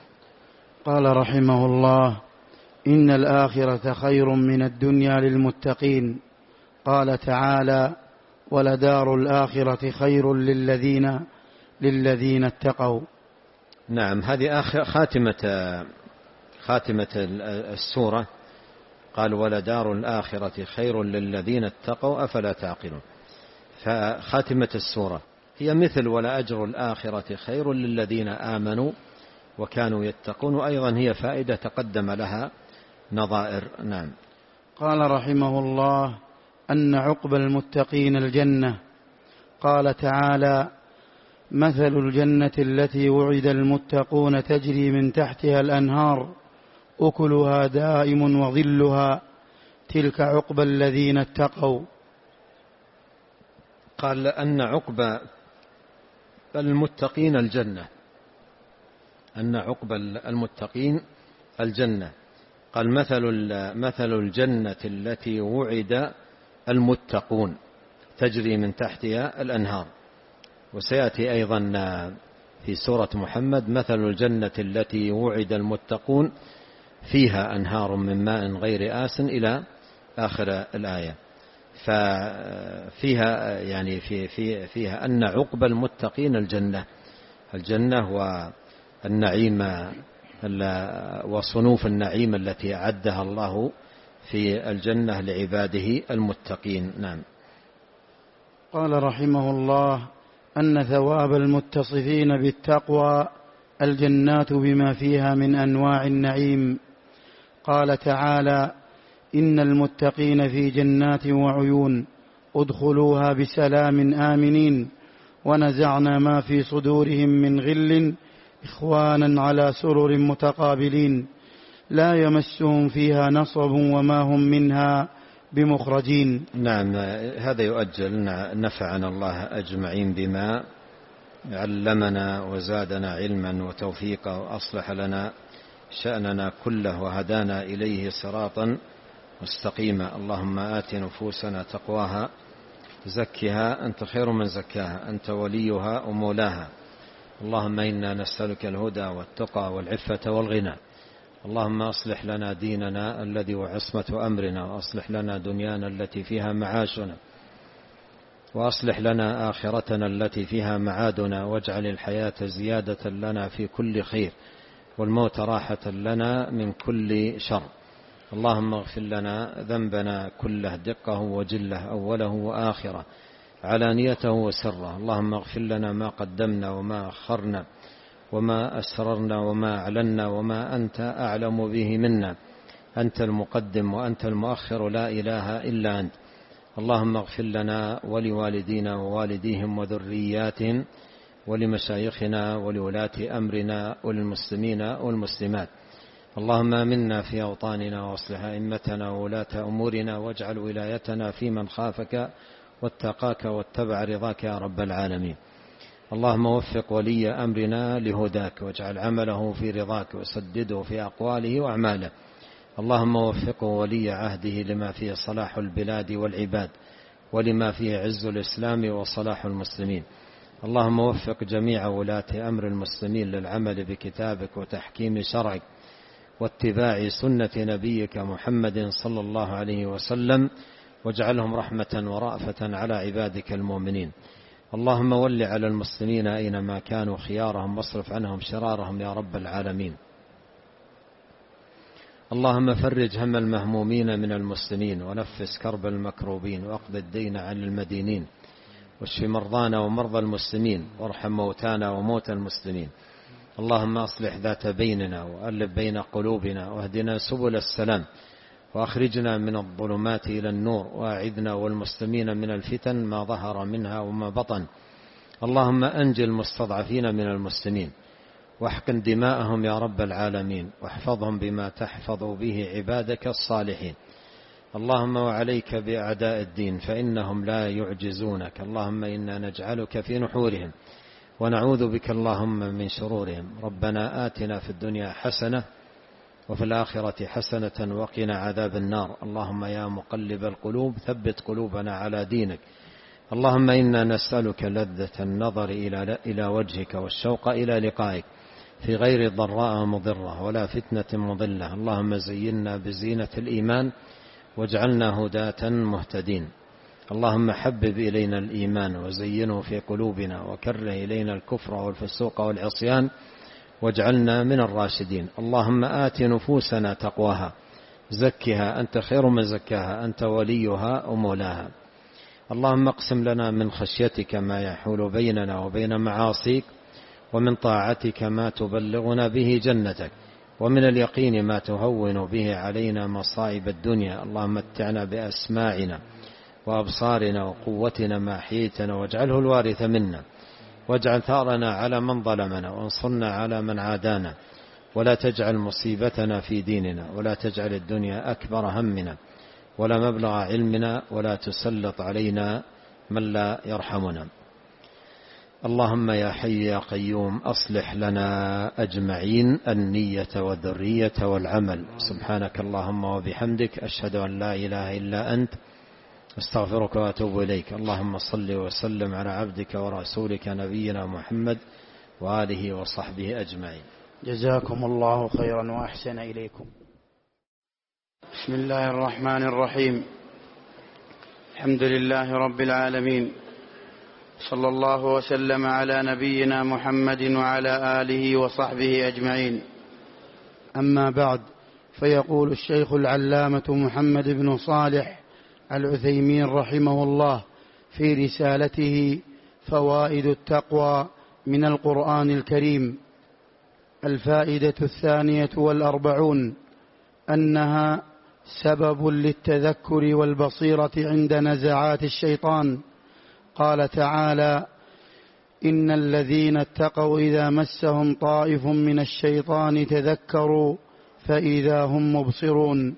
قال رحمه الله: إن الآخرة خير من الدنيا للمتقين. قال تعالى: ولدار الآخرة خير للذين للذين اتقوا. نعم، هذه آخر خاتمة خاتمة السورة. قال: ولدار الآخرة خير للذين اتقوا أفلا تعقلون. فخاتمة السورة هي مثل ولا أجر الآخرة خير للذين آمنوا وكانوا يتقون، وأيضا هي فائدة تقدم لها نظائر. نعم. قال رحمه الله: أن عقبى المتقين الجنة. قال تعالى: مثل الجنة التي وعد المتقون تجري من تحتها الأنهار أكلها دائم وظلها تلك عقبى الذين اتقوا. قال أن عقبى المتقين الجنة أن عقبى المتقين الجنة قال مثل مثل الجنة التي وعد المتقون تجري من تحتها الأنهار. وسيأتي أيضا في سورة محمد: مثل الجنة التي وعد المتقون فيها أنهار من ماء غير آسن إلى آخر الآية. ففيها يعني في في فيها أن عقبى المتقين الجنة الجنة والنعيم وصنوف النعيم التي أعدها الله في الجنة لعباده المتقين. نعم. قال رحمه الله: أن ثواب المتصفين بالتقوى الجنات بما فيها من أنواع النعيم. قال تعالى: إن المتقين في جنات وعيون ادخلوها بسلام آمنين ونزعنا ما في صدورهم من غل إخوانا على سرر متقابلين لا يمسهم فيها نصب وما هم منها بمخرجين. نعم، هذا يؤجل. نفعنا الله أجمعين بما علمنا وزادنا علما وتوفيقا وأصلح لنا شأننا كله وهدانا إليه صراطا مستقيما. اللهم آت نفوسنا تقواها زكها أنت خير من زكاها أنت وليها ومولاها. اللهم إنا نسألك الهدى والتقى والعفة والغنى. اللهم أصلح لنا ديننا الذي هو عصمة أمرنا، وأصلح لنا دنيانا التي فيها معاشنا، وأصلح لنا آخرتنا التي فيها معادنا، واجعل الحياة زيادة لنا في كل خير والموت راحة لنا من كل شر. اللهم اغفر لنا ذنبنا كله دقه وجله أوله وآخره علانيته وسره. اللهم اغفر لنا ما قدمنا وما أخرنا وما أسررنا وما أعلنا وما أنت أعلم به منا. أنت المقدم وأنت المؤخر لا إله إلا أنت. اللهم اغفر لنا ولوالدينا ووالديهم وذرياتهم ولمشايخنا ولولاة أمرنا وللمسلمين والمسلمات. اللهم آمنا في أوطاننا وأصلح أئمتنا وولاة أمورنا، واجعل ولايتنا في من خافك واتقاك واتبع رضاك يا رب العالمين. اللهم وفق ولي أمرنا لهداك، واجعل عمله في رضاك، وسدده في أقواله وأعماله. اللهم وفقه ولي عهده لما فيه صلاح البلاد والعباد، ولما فيه عز الإسلام وصلاح المسلمين. اللهم وفق جميع ولاة أمر المسلمين للعمل بكتابك وتحكيم شرعك واتباع سنة نبيك محمد صلى الله عليه وسلم، واجعلهم رحمة ورأفة على عبادك المؤمنين. اللهم ول على المسلمين أينما كانوا خيارهم، واصرف عنهم شرارهم يا رب العالمين. اللهم فرج هم المهمومين من المسلمين، ونفس كرب المكروبين، واقض الدين عن المدينين، واشف مرضانا ومرضى المسلمين، وارحم موتانا وموتى المسلمين. اللهم أصلح ذات بيننا، وألف بين قلوبنا، واهدنا سبل السلام، وأخرجنا من الظلمات إلى النور، وأعذنا والمسلمين من الفتن ما ظهر منها وما بطن. اللهم أنجي المستضعفين من المسلمين، واحقن دماءهم يا رب العالمين، واحفظهم بما تحفظ به عبادك الصالحين. اللهم وعليك بأعداء الدين فإنهم لا يعجزونك. اللهم إنا نجعلك في نحورهم، ونعوذ بك اللهم من شرورهم. ربنا آتنا في الدنيا حسنة وفي الآخرة حسنة وقنا عذاب النار. اللهم يا مقلب القلوب ثبت قلوبنا على دينك. اللهم إنا نسألك لذة النظر إلى وجهك والشوق إلى لقائك في غير ضراء مضرة ولا فتنة مضلة. اللهم زينا بزينة الإيمان واجعلنا هداة مهتدين. اللهم حبب إلينا الإيمان وزينه في قلوبنا، وكره إلينا الكفر والفسوق والعصيان واجعلنا من الراشدين. اللهم آت نفوسنا تقواها، زكها أنت خير من زكاها، أنت وليها ومولاها. اللهم اقسم لنا من خشيتك ما يحول بيننا وبين معاصيك، ومن طاعتك ما تبلغنا به جنتك، ومن اليقين ما تهون به علينا مصائب الدنيا. اللهم متعنا بأسماعنا وأبصارنا وقوتنا ما أحييتنا، واجعله الوارث منا، واجعل ثارنا على من ظلمنا، وانصرنا على من عادانا، ولا تجعل مصيبتنا في ديننا، ولا تجعل الدنيا أكبر همنا ولا مبلغ علمنا، ولا تسلط علينا من لا يرحمنا. اللهم يا حي يا قيوم أصلح لنا أجمعين النية والذرية والعمل. سبحانك اللهم وبحمدك، أشهد أن لا إله إلا أنت، استغفرك وأتوب إليك. اللهم صل وسلم على عبدك ورسولك نبينا محمد وآله وصحبه أجمعين. جزاكم الله خيرا وأحسن إليكم. بسم الله الرحمن الرحيم. الحمد لله رب العالمين، صلى الله وسلم على نبينا محمد وعلى آله وصحبه أجمعين. أما بعد، فيقول الشيخ العلامة محمد بن صالح العثيمين رحمه الله في رسالته فوائد التقوى من القرآن الكريم: الفائدة الثانية والأربعون أنها سبب للتذكر والبصيرة عند نزعات الشيطان. قال تعالى: إن الذين اتقوا إذا مسهم طائف من الشيطان تذكروا فإذا هم مبصرون.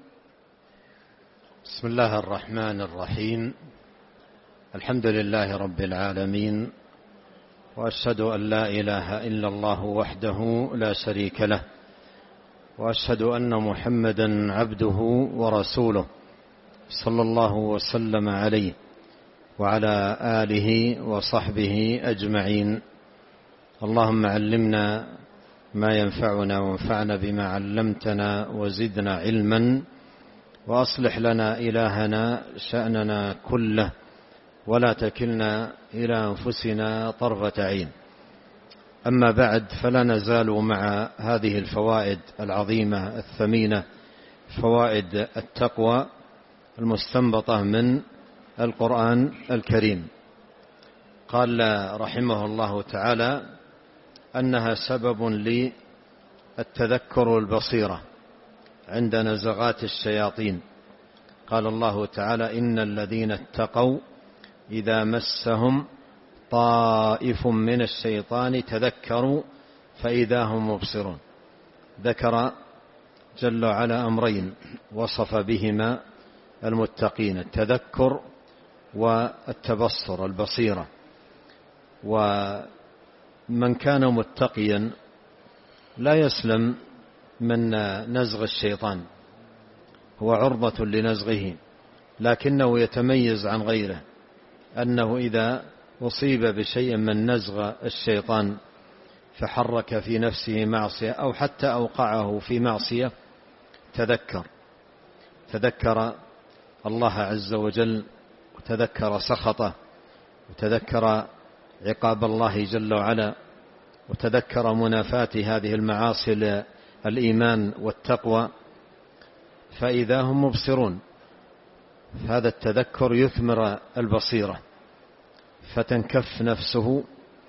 بسم الله الرحمن الرحيم. الحمد لله رب العالمين، وأشهد أن لا إله إلا الله وحده لا شريك له، وأشهد أن محمدا عبده ورسوله، صلى الله وسلم عليه وعلى آله وصحبه أجمعين. اللهم علمنا ما ينفعنا، وانفعنا بما علمتنا، وزدنا علما، وأصلح لنا إلهنا شأننا كله، ولا تكلنا إلى أنفسنا طرفة عين. أما بعد، فلا نزال مع هذه الفوائد العظيمة الثمينة، فوائد التقوى المستنبطة من القرآن الكريم. قال رحمه الله تعالى أنها سبب للتذكر والبصيرة عند نزغات الشياطين. قال الله تعالى: إن الذين اتقوا إذا مسهم طائف من الشيطان تذكروا فإذا هم مبصرون. ذكر جل وعلا أمرين وصف بهما المتقين: التذكر والتبصر، البصيرة. ومن كان متقيا لا يسلم من نزغ الشيطان، هو عرضة لنزغه، لكنه يتميز عن غيره أنه إذا أصيب بشيء من نزغ الشيطان فحرك في نفسه معصية أو حتى أوقعه في معصية تذكر تذكر الله عز وجل، وتذكر سخطه، وتذكر عقاب الله جل وعلا، وتذكر منافاة هذه المعاصي الإيمان والتقوى، فإذا هم مبصرون. هذا التذكر يثمر البصيرة، فتنكف نفسه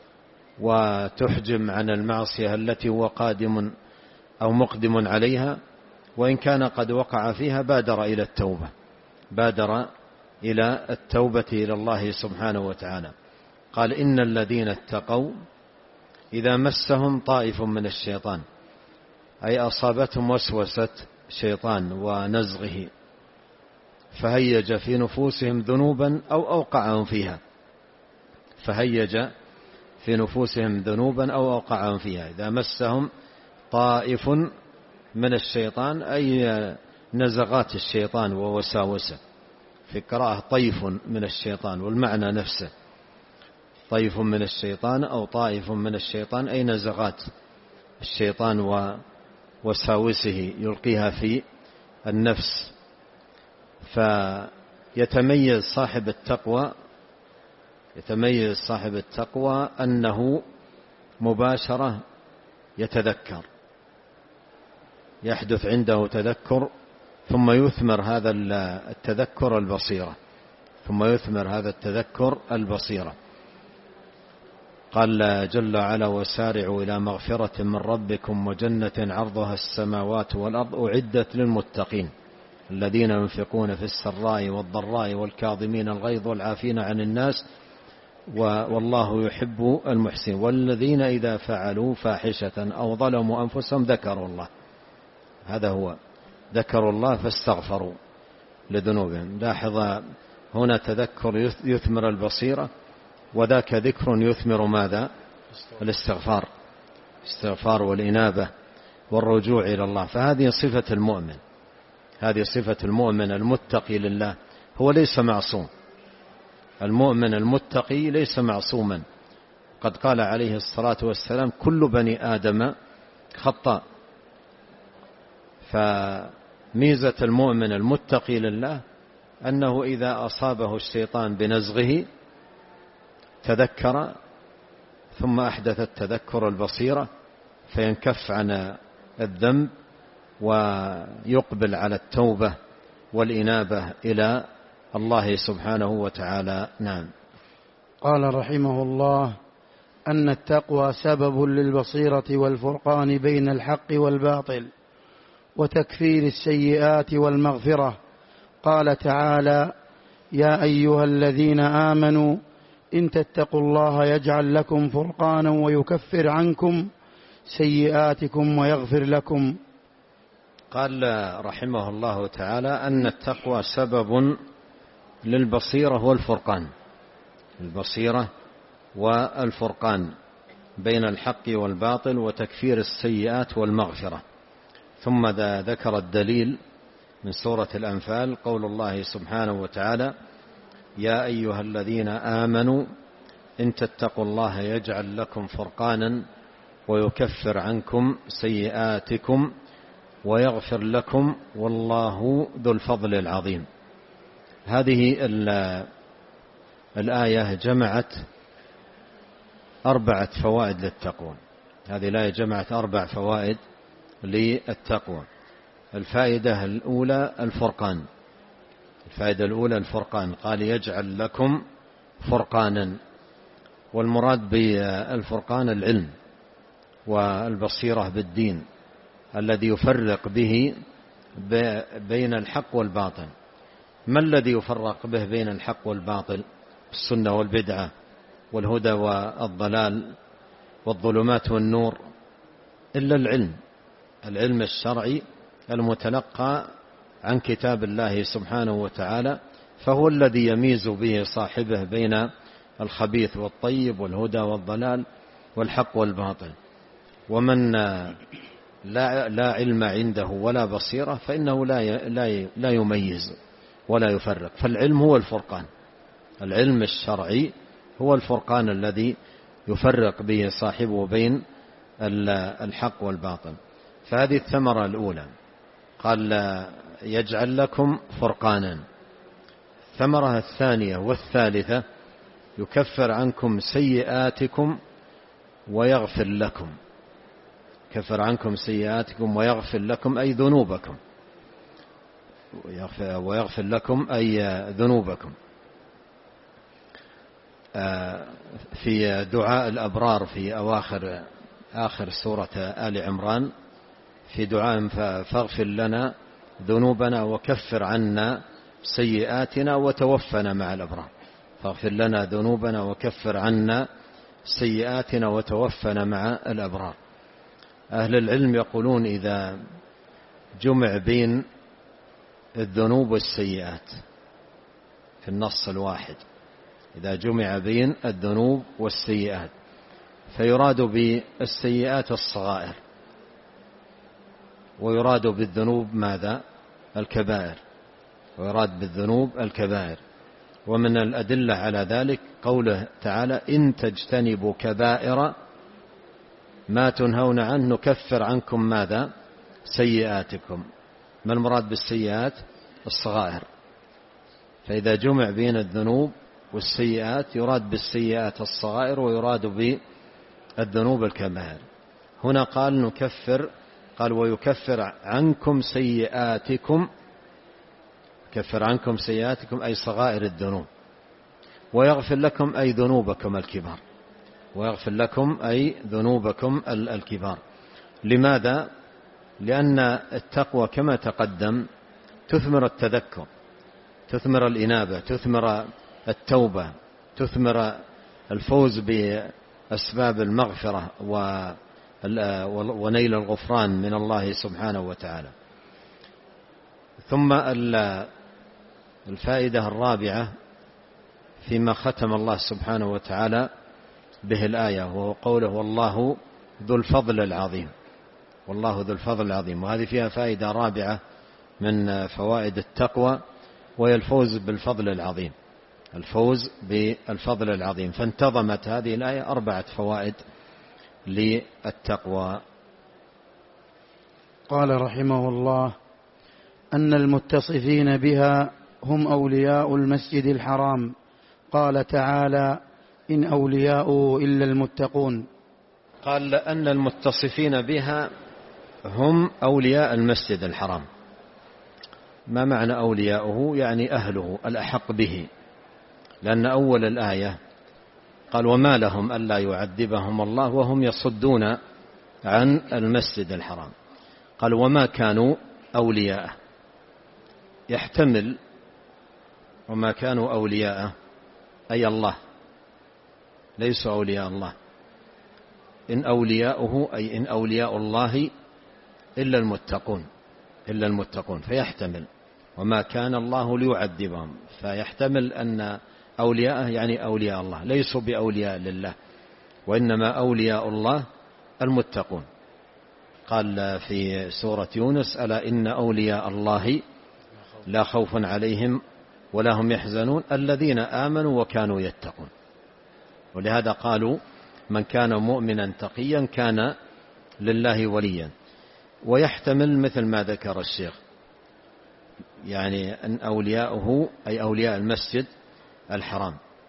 وتحجم عن المعصية التي هو قادم أو مقدم عليها، وإن كان قد وقع فيها بادر إلى التوبة بادر إلى التوبة إلى الله سبحانه وتعالى. قال: إن الذين اتقوا إذا مسهم طائف من الشيطان، أي أصابتهم وسوسة شيطان ونزغه، فهيج في نفوسهم ذنوبا أو أوقعهم فيها فهيج في نفوسهم ذنوبا أو أوقعهم فيها. إذا مسهم طائف من الشيطان أي نزغات الشيطان ووساوسه، في قراءة طيف من الشيطان، والمعنى نفسه، طيف من الشيطان أو طائف من الشيطان أي نزغات الشيطان ووساوسه يلقيها في النفس. فيتميز صاحب التقوى يتميز صاحب التقوى أنه مباشرة يتذكر، يحدث عنده تذكر، ثم يثمر هذا التذكر البصيرة ثم يثمر هذا التذكر البصيرة. قال جل وعلا: وسارعوا إلى مغفرة من ربكم وجنة عرضها السماوات والأرض أعدت للمتقين الذين ينفقون في السراء والضراء والكاظمين الغيظ والعافين عن الناس والله يحب المحسنين والذين إذا فعلوا فاحشة أو ظلموا أنفسهم ذكروا الله. هذا هو، ذكروا الله فاستغفروا لذنوبهم. لاحظ هنا تذكر يثمر البصيرة، وذاك ذكر يثمر ماذا؟ الاستغفار استغفار والإنابة والرجوع إلى الله. فهذه صفة المؤمن هذه صفة المؤمن المتقي لله. هو ليس معصوم، المؤمن المتقي ليس معصوما. قد قال عليه الصلاة والسلام: كل بني آدم خطاء. فميزة المؤمن المتقي لله أنه إذا أصابه الشيطان بنزغه تذكر، ثم أحدث التذكر البصيرة، فينكف عن الذنب ويقبل على التوبة والإنابة إلى الله سبحانه وتعالى. نعم. قال رحمه الله: أن التقوى سبب للبصيرة والفرقان بين الحق والباطل وتكفير السيئات والمغفرة. قال تعالى: يا أيها الذين آمنوا إن تتقوا الله يجعل لكم فرقانا ويكفر عنكم سيئاتكم ويغفر لكم. قال رحمه الله تعالى: أن التقوى سبب للبصيرة والفرقان البصيرة والفرقان بين الحق والباطل وتكفير السيئات والمغفرة. ثم ذكر الدليل من سورة الأنفال، قول الله سبحانه وتعالى: يا أيها الذين آمنوا إن تتقوا الله يجعل لكم فرقانا ويكفر عنكم سيئاتكم ويغفر لكم والله ذو الفضل العظيم. هذه الآية جمعت أربعة فوائد للتقوى. هذه الآية جمعت أربع فوائد للتقوى. الفائدة الأولى الفرقان الفائدة الأولى الفرقان قال: يجعل لكم فرقانا، والمراد بالفرقان العلم والبصيرة بالدين الذي يفرق به بين الحق والباطل. ما الذي يفرق به بين الحق والباطل؟ السنة والبدعة والهدى والضلال والظلمات والنور إلا العلم، العلم الشرعي المتلقى عن كتاب الله سبحانه وتعالى، فهو الذي يميز به صاحبه بين الخبيث والطيب والهدى والضلال والحق والباطل. ومن لا, لا علم عنده ولا بصيرة فإنه لا, لا, لا يميز ولا يفرق. فالعلم هو الفرقان، العلم الشرعي هو الفرقان الذي يفرق به صاحبه بين الحق والباطل. فهذه الثمرة الأولى، قال يجعل لكم فرقانا. الثمرة الثانية والثالثة يكفر عنكم سيئاتكم ويغفر لكم. يكفر عنكم سيئاتكم ويغفر لكم أي ذنوبكم، ويغفر لكم أي ذنوبكم. في دعاء الأبرار في أواخر آخر سورة آل عمران، في دعاء فاغفر لنا ذنوبنا وكفر عنا سيئاتنا وتوفنا مع الأبرار. فاغفر لنا ذنوبنا وكفر عنا سيئاتنا وتوفنا مع الأبرار. أهل العلم يقولون إذا جمع بين الذنوب والسيئات في النص الواحد، إذا جمع بين الذنوب والسيئات فيراد بالسيئات الصغائر، ويراد بالذنوب ماذا؟ الكبائر، ويراد بالذنوب الكبائر. ومن الأدلة على ذلك قوله تعالى إن تجتنبوا كبائر ما تنهون عنه نكفر عنكم ماذا؟ سيئاتكم. ما المراد بالسيئات؟ الصغائر. فإذا جمع بين الذنوب والسيئات يراد بالسيئات الصغائر ويراد بالذنوب الكبائر. هنا قال نكفر، قال ويكفر عنكم سيئاتكم، كفر عنكم سيئاتكم أي صغائر الذنوب، ويغفر لكم أي ذنوبكم الكبار، ويغفر لكم أي ذنوبكم الكبار. لماذا؟ لأن التقوى كما تقدم تثمر التذكر، تثمر الإنابة، تثمر التوبة، تثمر الفوز بأسباب المغفرة ونيل الغفران من الله سبحانه وتعالى. ثم الفائدة الرابعة فيما ختم الله سبحانه وتعالى به الآية، وهو قوله والله ذو الفضل العظيم، والله ذو الفضل العظيم. وهذه فيها فائدة رابعة من فوائد التقوى، وهي الفوز بالفضل العظيم، الفوز بالفضل العظيم. فانتظمت هذه الآية أربعة فوائد للتقوى. قال رحمه الله أن المتصفين بها هم أولياء المسجد الحرام. قال تعالى إن أولياؤه إلا المتقون. قال أن المتصفين بها هم أولياء المسجد الحرام. ما معنى أولياؤه؟ يعني أهله الأحق به، لأن أول الآية قال وما لهم ألا يعذبهم الله وهم يصدون عن المسجد الحرام. قال وما كانوا أولياءه، يحتمل وما كانوا أولياءه أي الله، ليسوا أولياء الله. إن أولياؤه أي إن أولياء الله إلا المتقون، إلا المتقون. فيحتمل وما كان الله ليعذبهم، فيحتمل أن أولياءه يعني أولياء الله ليسوا بأولياء لله، وإنما أولياء الله المتقون. قال في سورة يونس ألا إن أولياء الله لا خوف عليهم ولا هم يحزنون الذين آمنوا وكانوا يتقون. ولهذا قالوا من كان مؤمنا تقيا كان لله وليا. ويحتمل مثل ما ذكر الشيخ، يعني أن أولياؤه أي أولياء المسجد الحرام،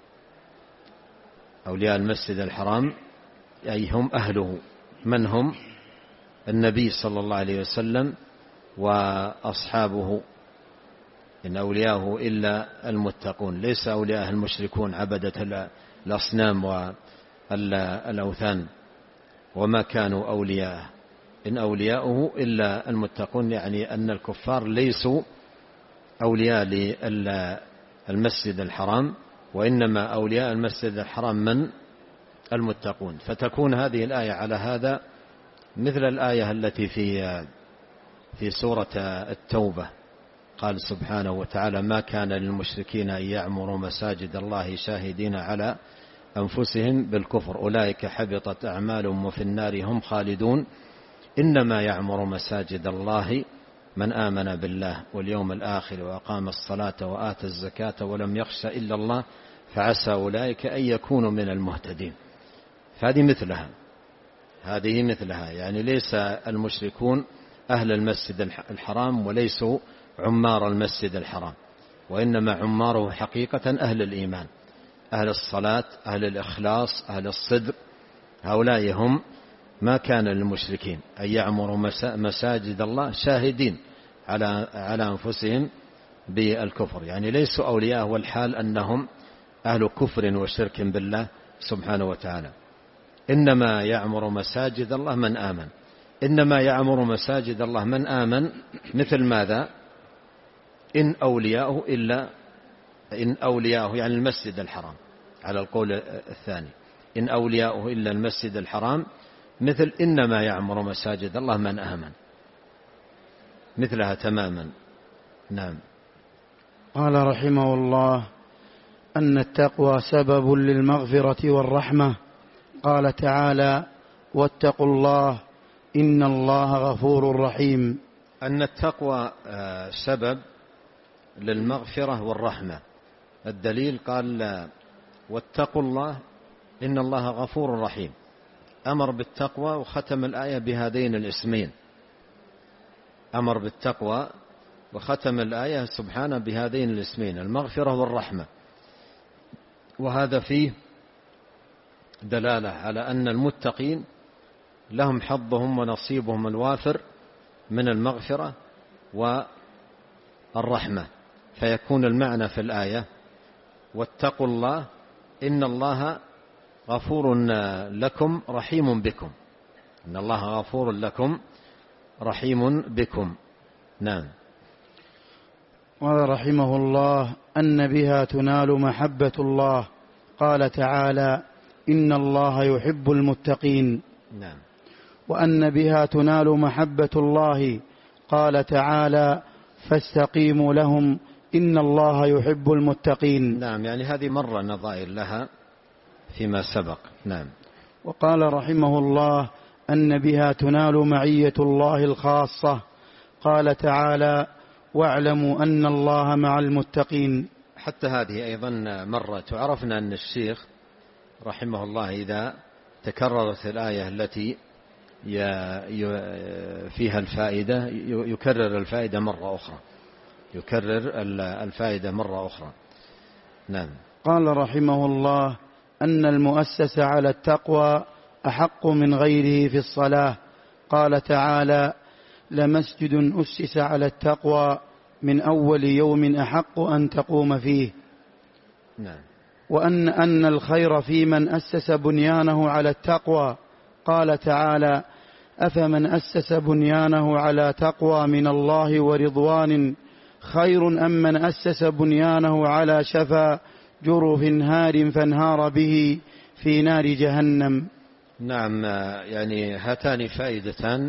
أولياء المسجد الحرام أي هم أهله. من هم؟ النبي صلى الله عليه وسلم وأصحابه. إن أولياءه إلا المتقون، ليس أولياءه المشركون عبدة الأصنام والأوثان. وما كانوا أولياءه إن أولياؤه إلا المتقون، يعني أن الكفار ليسوا أولياء للمسجد الحرام وإنما أولياء المسجد الحرام من المتقون. فتكون هذه الآية على هذا مثل الآية التي في في سورة التوبة، قال سبحانه وتعالى: ما كان للمشركين أن يعمروا مساجد الله شاهدين على أنفسهم بالكفر أولئك حبطت أعمالهم وفي النار هم خالدون إنما يعمر مساجد الله من آمن بالله واليوم الآخر وأقام الصلاة وآتى الزكاة ولم يخش إلا الله فعسى أولئك أن يكونوا من المهتدين. فهذه مثلها هذه مثلها يعني ليس المشركون أهل المسجد الحرام وليسوا عمار المسجد الحرام، وإنما عماره حقيقة أهل الإيمان، أهل الصلاة، أهل الإخلاص، أهل الصدق. هؤلاء هم ما كان للمشركين أن يعمروا مساجد الله شاهدين على على أنفسهم بالكفر، يعني ليسوا أولياء والحال أنهم أهل كفر وشرك بالله سبحانه وتعالى. إنما يعمر مساجد الله من آمن. إنما يعمر مساجد الله من آمن مثل ماذا؟ إن أولياءه إلا إن أولياءه يعني المسجد الحرام على القول الثاني، إن أولياءه إلا المسجد الحرام، مثل إنما يعمر مساجد الله من آمن، مثلها تماما. نعم. قال رحمه الله: أن التقوى سبب للمغفرة والرحمة. قال تعالى: واتقوا الله إن الله غفور رحيم. أن التقوى سبب للمغفرة والرحمة. الدليل قال: واتقوا الله إن الله غفور رحيم. أمر بالتقوى وختم الآية بهذين الاسمين، أمر بالتقوى وختم الآية سبحانه بهذين الاسمين، المغفرة والرحمة. وهذا فيه دلالة على أن المتقين لهم حظهم ونصيبهم الوافر من المغفرة والرحمة، فيكون المعنى في الآية: واتقوا الله إن الله غفور لكم رحيم بكم. إن الله غفور لكم رحيم بكم. نعم. قال رحمه الله: أن بها تنال محبة الله. قال تعالى: إن الله يحب المتقين. نعم. وأن بها تنال محبة الله. قال تعالى: فاستقيموا لهم إن الله يحب المتقين. نعم، يعني هذه مرة نظائر لها فيما سبق. نعم. وقال رحمه الله: أن بها تنال معية الله الخاصة. قال تعالى: واعلموا أن الله مع المتقين. حتى هذه أيضا مرة تعرفنا أن الشيخ رحمه الله إذا تكررت الآية التي فيها الفائدة يكرر الفائدة مرة أخرى يكرر الفائدة مرة أخرى. نعم. قال رحمه الله: أن المؤسس على التقوى أحق من غيره في الصلاة. قال تعالى: لمسجد أسس على التقوى من أول يوم أحق أن تقوم فيه. نعم. وأن أن الخير في من أسس بنيانه على التقوى. قال تعالى: أفمن أسس بنيانه على تقوى من الله ورضوان خير أم من أسس بنيانه على شفا جرف هار فانهار به في نار جهنم. نعم، يعني هاتان فائدتان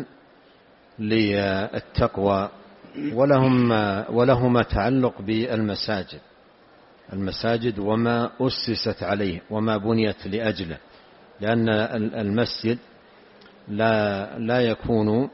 للتقوى ولهم ولهما تعلق بالمساجد المساجد وما أسست عليه وما بنيت لأجله، لأن المسجد لا لا يكون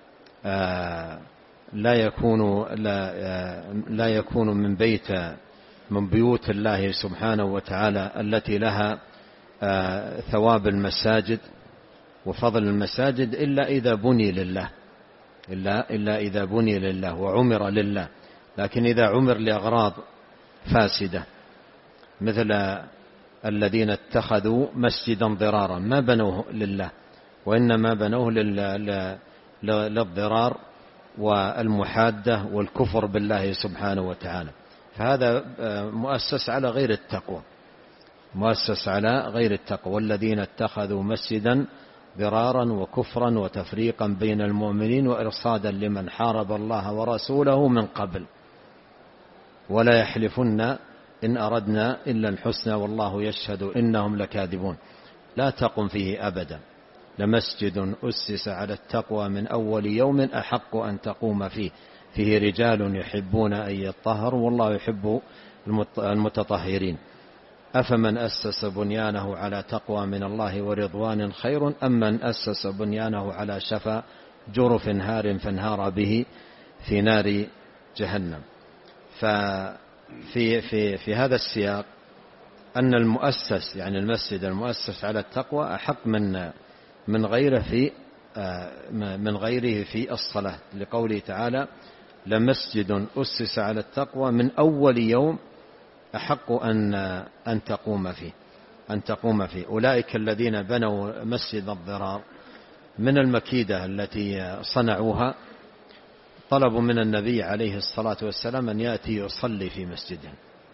لا يكون لا, لا يكون من بيت من بيوت الله سبحانه وتعالى التي لها ثواب المساجد وفضل المساجد إلا إذا بني لله إلا إلا إذا بني لله وعمر لله. لكن إذا عمر لأغراض فاسدة مثل الذين اتخذوا مسجدا ضرارا ما بنوه لله وإنما بنوه للضرار والمحادة والكفر بالله سبحانه وتعالى، فهذا مؤسس على غير التقوى مؤسس على غير التقوى. والذين اتخذوا مسجدا ضرارا وكفرا وتفريقا بين المؤمنين وإرصادا لمن حارب الله ورسوله من قبل ولا يحلفن إن أردنا إلا الحسنى والله يشهد إنهم لكاذبون. لا تقم فيه أبدا. لمسجد أسس على التقوى من أول يوم أحق أن تقوم فيه فيه رجال يحبون أن يطهروا والله يحب المتطهرين. أفمن أسس بنيانه على تقوى من الله ورضوان خير أم من أسس بنيانه على شفا جرف هار فانهار به في نار جهنم. ففي في في هذا السياق أن المؤسس يعني المسجد المؤسس على التقوى أحق من من غيره في من غيره في الصلاة، لقوله تعالى لمسجد أسس على التقوى من أول يوم أحق أن أن تقوم فيه أن تقوم فيه. أولئك الذين بنوا مسجد الضرار من المكيدة التي صنعوها طلبوا من النبي عليه الصلاة والسلام أن يأتي يصلي في مسجدهم،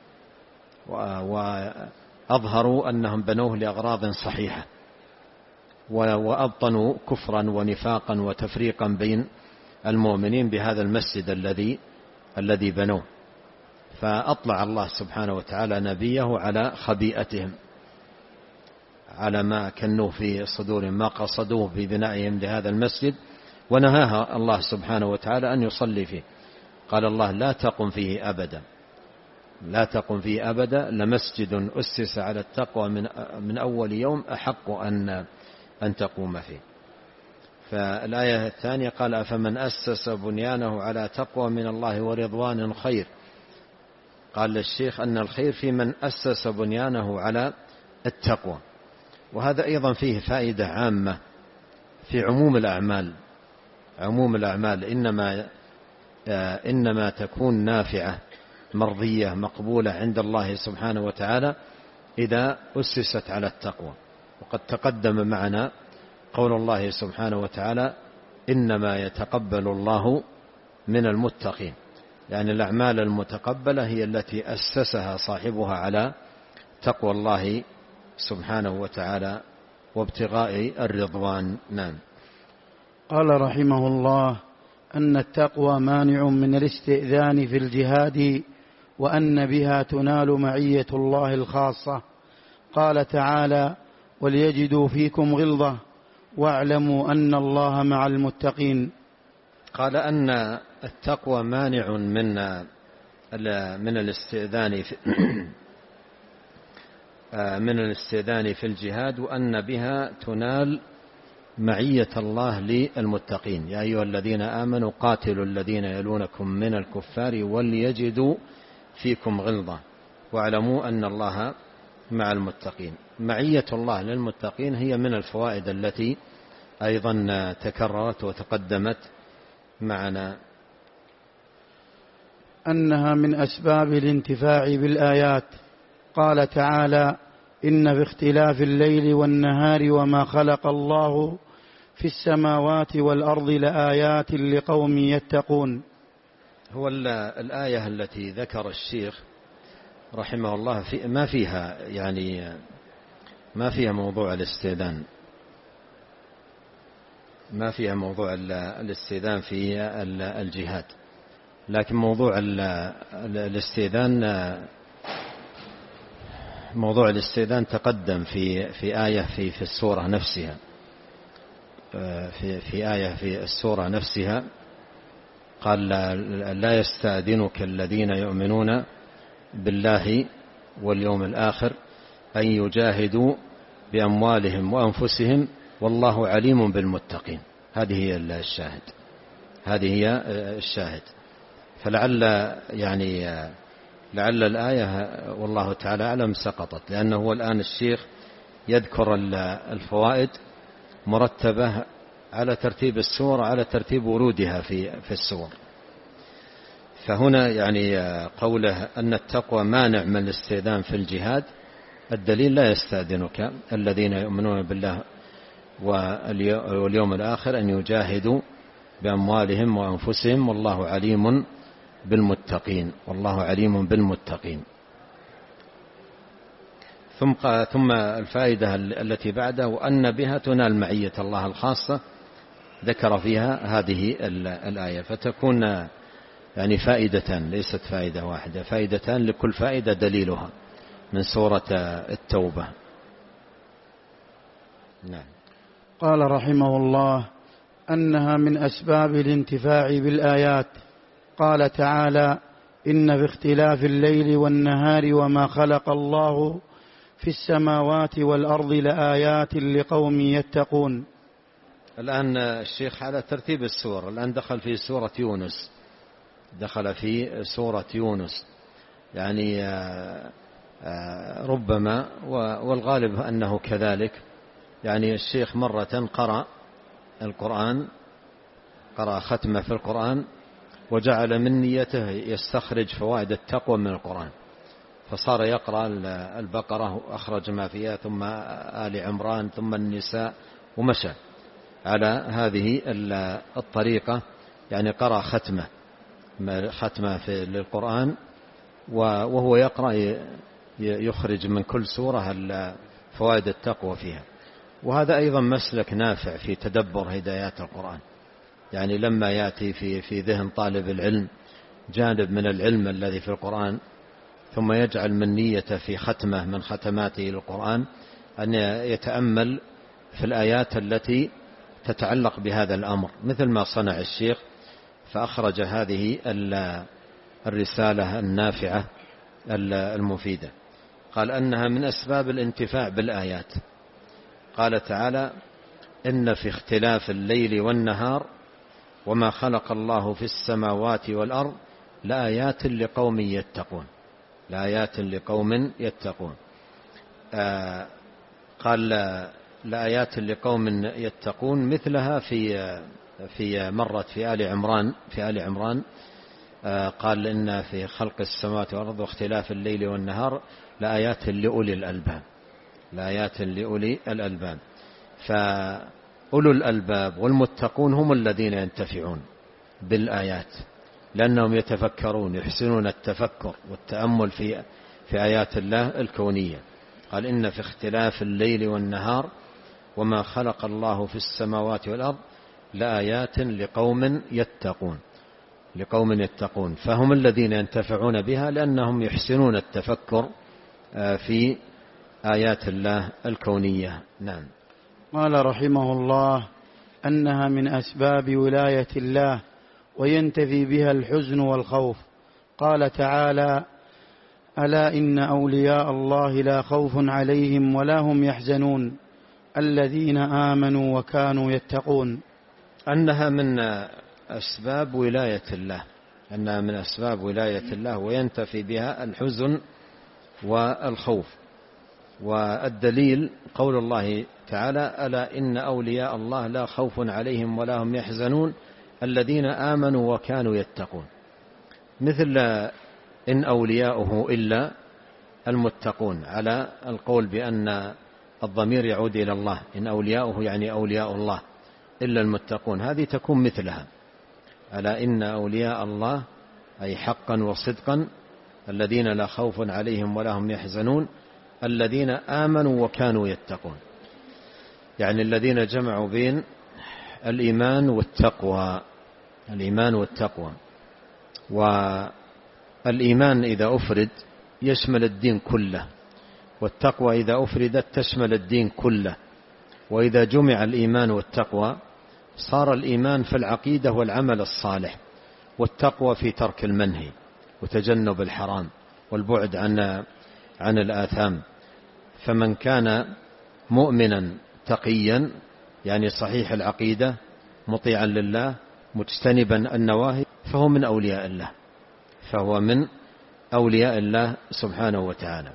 وأظهروا أنهم بنوه لأغراض صحيحة، وأبطنوا كفرا ونفاقا وتفريقا بين المؤمنين بهذا المسجد الذي الذي بنوه. فأطلع الله سبحانه وتعالى نبيه على خبيئتهم، على ما كنوا في صدورهم، ما قصدوه في بنائهم لهذا المسجد، ونهاها الله سبحانه وتعالى أن يصلي فيه. قال الله لا تقم فيه أبدا، لا تقم فيه أبدا، لمسجد أسس على التقوى من من أول يوم أحق أن أن تقوم فيه. فالآية الثانية قال أفمن أسس بنيانه على تقوى من الله ورضوان خير. قال الشيخ أن الخير في من أسس بنيانه على التقوى، وهذا أيضا فيه فائدة عامة في عموم الأعمال. عموم الأعمال إنما إنما تكون نافعة مرضية مقبولة عند الله سبحانه وتعالى إذا أسست على التقوى. وقد تقدم معنا قول الله سبحانه وتعالى إنما يتقبل الله من المتقين، يعني الأعمال المتقبلة هي التي أسسها صاحبها على تقوى الله سبحانه وتعالى وابتغاء الرضوان. نعم. قال رحمه الله أن التقوى مانع من الاستئذان في الجهاد، وأن بها تنال معية الله الخاصة. قال تعالى وليجدوا فيكم غلظة واعلموا أن الله مع المتقين. قال أن التقوى مانع من من الاستئذان في من الاستئذان في الجهاد، وأن بها تنال معية الله للمتقين. يا أيها الذين آمنوا قاتلوا الذين يلونكم من الكفار وليجدوا فيكم غلظة واعلموا أن الله مع المتقين. معية الله للمتقين هي من الفوائد التي أيضا تكررت وتقدمت معنا، أنها من أسباب الانتفاع بالآيات. قال تعالى إن في اختلاف الليل والنهار وما خلق الله في السماوات والأرض لآيات لقوم يتقون. هو الآية التي ذكر الشيخ رحمه الله في ما فيها يعني ما فيها موضوع الاستئذان، ما فيها موضوع الاستئذان في الجهاد، لكن موضوع الاستئذان موضوع الاستئذان تقدم في في آية في في السورة نفسها، في في آية في السورة نفسها قال لا يستأذنك الذين يؤمنون بالله واليوم الآخر أن يجاهدوا بأموالهم وأنفسهم والله عليم بالمتقين. هذه هي الشاهد، هذه هي الشاهد. فلعل يعني لعل الآية والله تعالى أعلم سقطت، لأنه هو الآن الشيخ يذكر الفوائد مرتبة على ترتيب السور، على ترتيب ورودها في في السور. فهنا يعني قوله أن التقوى مانع من الاستئذان في الجهاد، الدليل لا يستأذنك الذين يؤمنون بالله واليوم الآخر أن يجاهدوا بأموالهم وأنفسهم والله عليم بالمتقين، والله عليم بالمتقين. ثم ثم الفائدة التي بعده وأن بها تنال معية الله الخاصة، ذكر فيها هذه الآية، فتكون يعني فائدتان، ليست فائدة واحدة، فائدتان لكل فائدة دليلها من سورة التوبة. نعم. قال رحمه الله: أنها من أسباب الانتفاع بالآيات. قال تعالى: إن في اختلاف الليل والنهار وما خلق الله في السماوات والأرض لآيات لقوم يتقون. الآن الشيخ على ترتيب السور، الآن دخل في سورة يونس، دخل في سورة يونس، يعني ربما والغالب أنه كذلك، يعني الشيخ مرة قرأ القرآن، قرأ ختمة في القرآن وجعل من نيته يستخرج فوائد التقوى من القرآن، فصار يقرأ البقرة أخرج ما فيها، ثم آل عمران، ثم النساء، ومشى على هذه الطريقة، يعني قرأ ختمة ختمة في للقرآن، وهو يقرأ يخرج من كل سورة فوائد التقوى فيها. وهذا أيضا مسلك نافع في تدبر هدايات القرآن، يعني لما يأتي في في ذهن طالب العلم جانب من العلم الذي في القرآن، ثم يجعل من نيته في ختمة من ختماته للقرآن أن يتأمل في الآيات التي تتعلق بهذا الأمر، مثل ما صنع الشيخ، فأخرج هذه الرسالة النافعة المفيدة. قال أنها من أسباب الانتفاع بالآيات. قال تعالى: إن في اختلاف الليل والنهار وما خلق الله في السماوات والأرض لآيات لقوم يتقون، لآيات لقوم يتقون. آه قال لآيات لقوم يتقون مثلها في في مرت في آل عمران، في آل عمران آه قال: إن في خلق السماوات والأرض واختلاف الليل والنهار لآيات لأولي الألباب، لآيات لأولي الألباب. فأولو الألباب والمتقون هم الذين ينتفعون بالآيات، لأنهم يتفكرون، يحسنون التفكر والتأمل في في آيات الله الكونية. قال: إن في اختلاف الليل والنهار وما خلق الله في السماوات والأرض لآيات لقوم يتقون، لقوم يتقون، فهم الذين ينتفعون بها لأنهم يحسنون التفكر في آيات الله الكونية. نعم. قال رحمه الله: أنها من أسباب ولاية الله وينتفي بها الحزن والخوف. قال تعالى: ألا إن أولياء الله لا خوف عليهم ولا هم يحزنون الذين آمنوا وكانوا يتقون. أنها من أسباب ولاية الله، أنها من أسباب ولاية الله وينتفي بها الحزن والخوف. والدليل قول الله تعالى: ألا إن أولياء الله لا خوف عليهم ولا هم يحزنون الذين آمنوا وكانوا يتقون، مثل إن أولياؤه إلا المتقون، على القول بأن الضمير يعود إلى الله، إن أولياؤه يعني أولياء الله إلا المتقون، هذه تكون مثلها. ألا إن أولياء الله أي حقا وصدقا الذين لا خوف عليهم ولا هم يحزنون الذين آمنوا وكانوا يتقون، يعني الذين جمعوا بين الإيمان والتقوى، الإيمان والتقوى. والإيمان إذا أفرد يشمل الدين كله، والتقوى إذا أفردت تشمل الدين كله. وإذا جمع الإيمان والتقوى صار الإيمان في العقيدة والعمل الصالح، والتقوى في ترك المنهي وتجنب الحرام والبعد عن عن الآثام. فمن كان مؤمنا تقيا يعني صحيح العقيدة مطيعا لله مجتنبا النواهي فهو من أولياء الله، فهو من أولياء الله سبحانه وتعالى.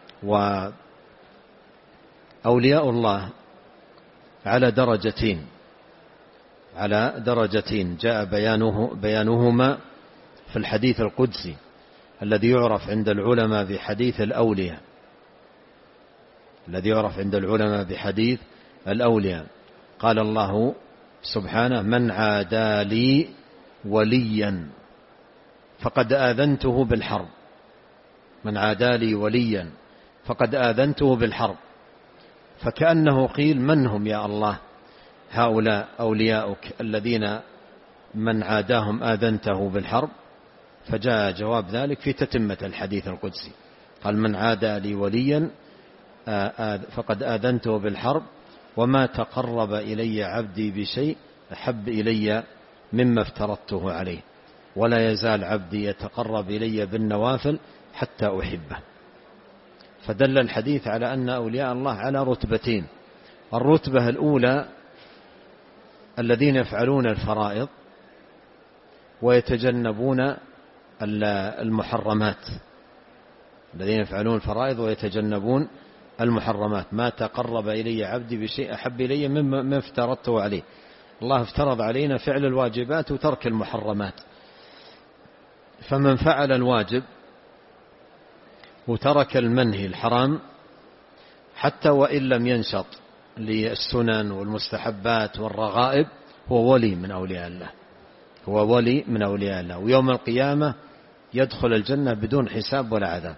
وأولياء الله على درجتين، على درجتين جاء بيانه بيانهما في الحديث القدسي الذي يعرف عند العلماء بحديث الأولياء، الذي يعرف عند العلماء بحديث الأولياء. قال الله سبحانه: من عادى لي وليا فقد آذنته بالحرب، من عادى لي وليا فقد آذنته بالحرب. فكأنه قيل: من هم يا الله هؤلاء أولياؤك الذين من عاداهم آذنته بالحرب؟ فجاء جواب ذلك في تتمة الحديث القدسي، قال: من عادى لي وليا فقد آذنته بالحرب، وما تقرب إلي عبدي بشيء أحب إلي مما افترضته عليه، ولا يزال عبدي يتقرب إلي بالنوافل حتى أحبه. فدل الحديث على أن أولياء الله على رتبتين: الرتبة الأولى الذين يفعلون الفرائض ويتجنبون المحرمات، الذين يفعلون الفرائض ويتجنبون المحرمات. ما تقرب إلي عبدي بشيء أحب إلي مما افترضته عليه. الله افترض علينا فعل الواجبات وترك المحرمات، فمن فعل الواجب وترك المنهي الحرام حتى وإن لم ينشط للسنن والمستحبات والرغائب هو ولي من أولياء الله، هو ولي من أولياء الله، ويوم القيامة يدخل الجنة بدون حساب ولا عذاب.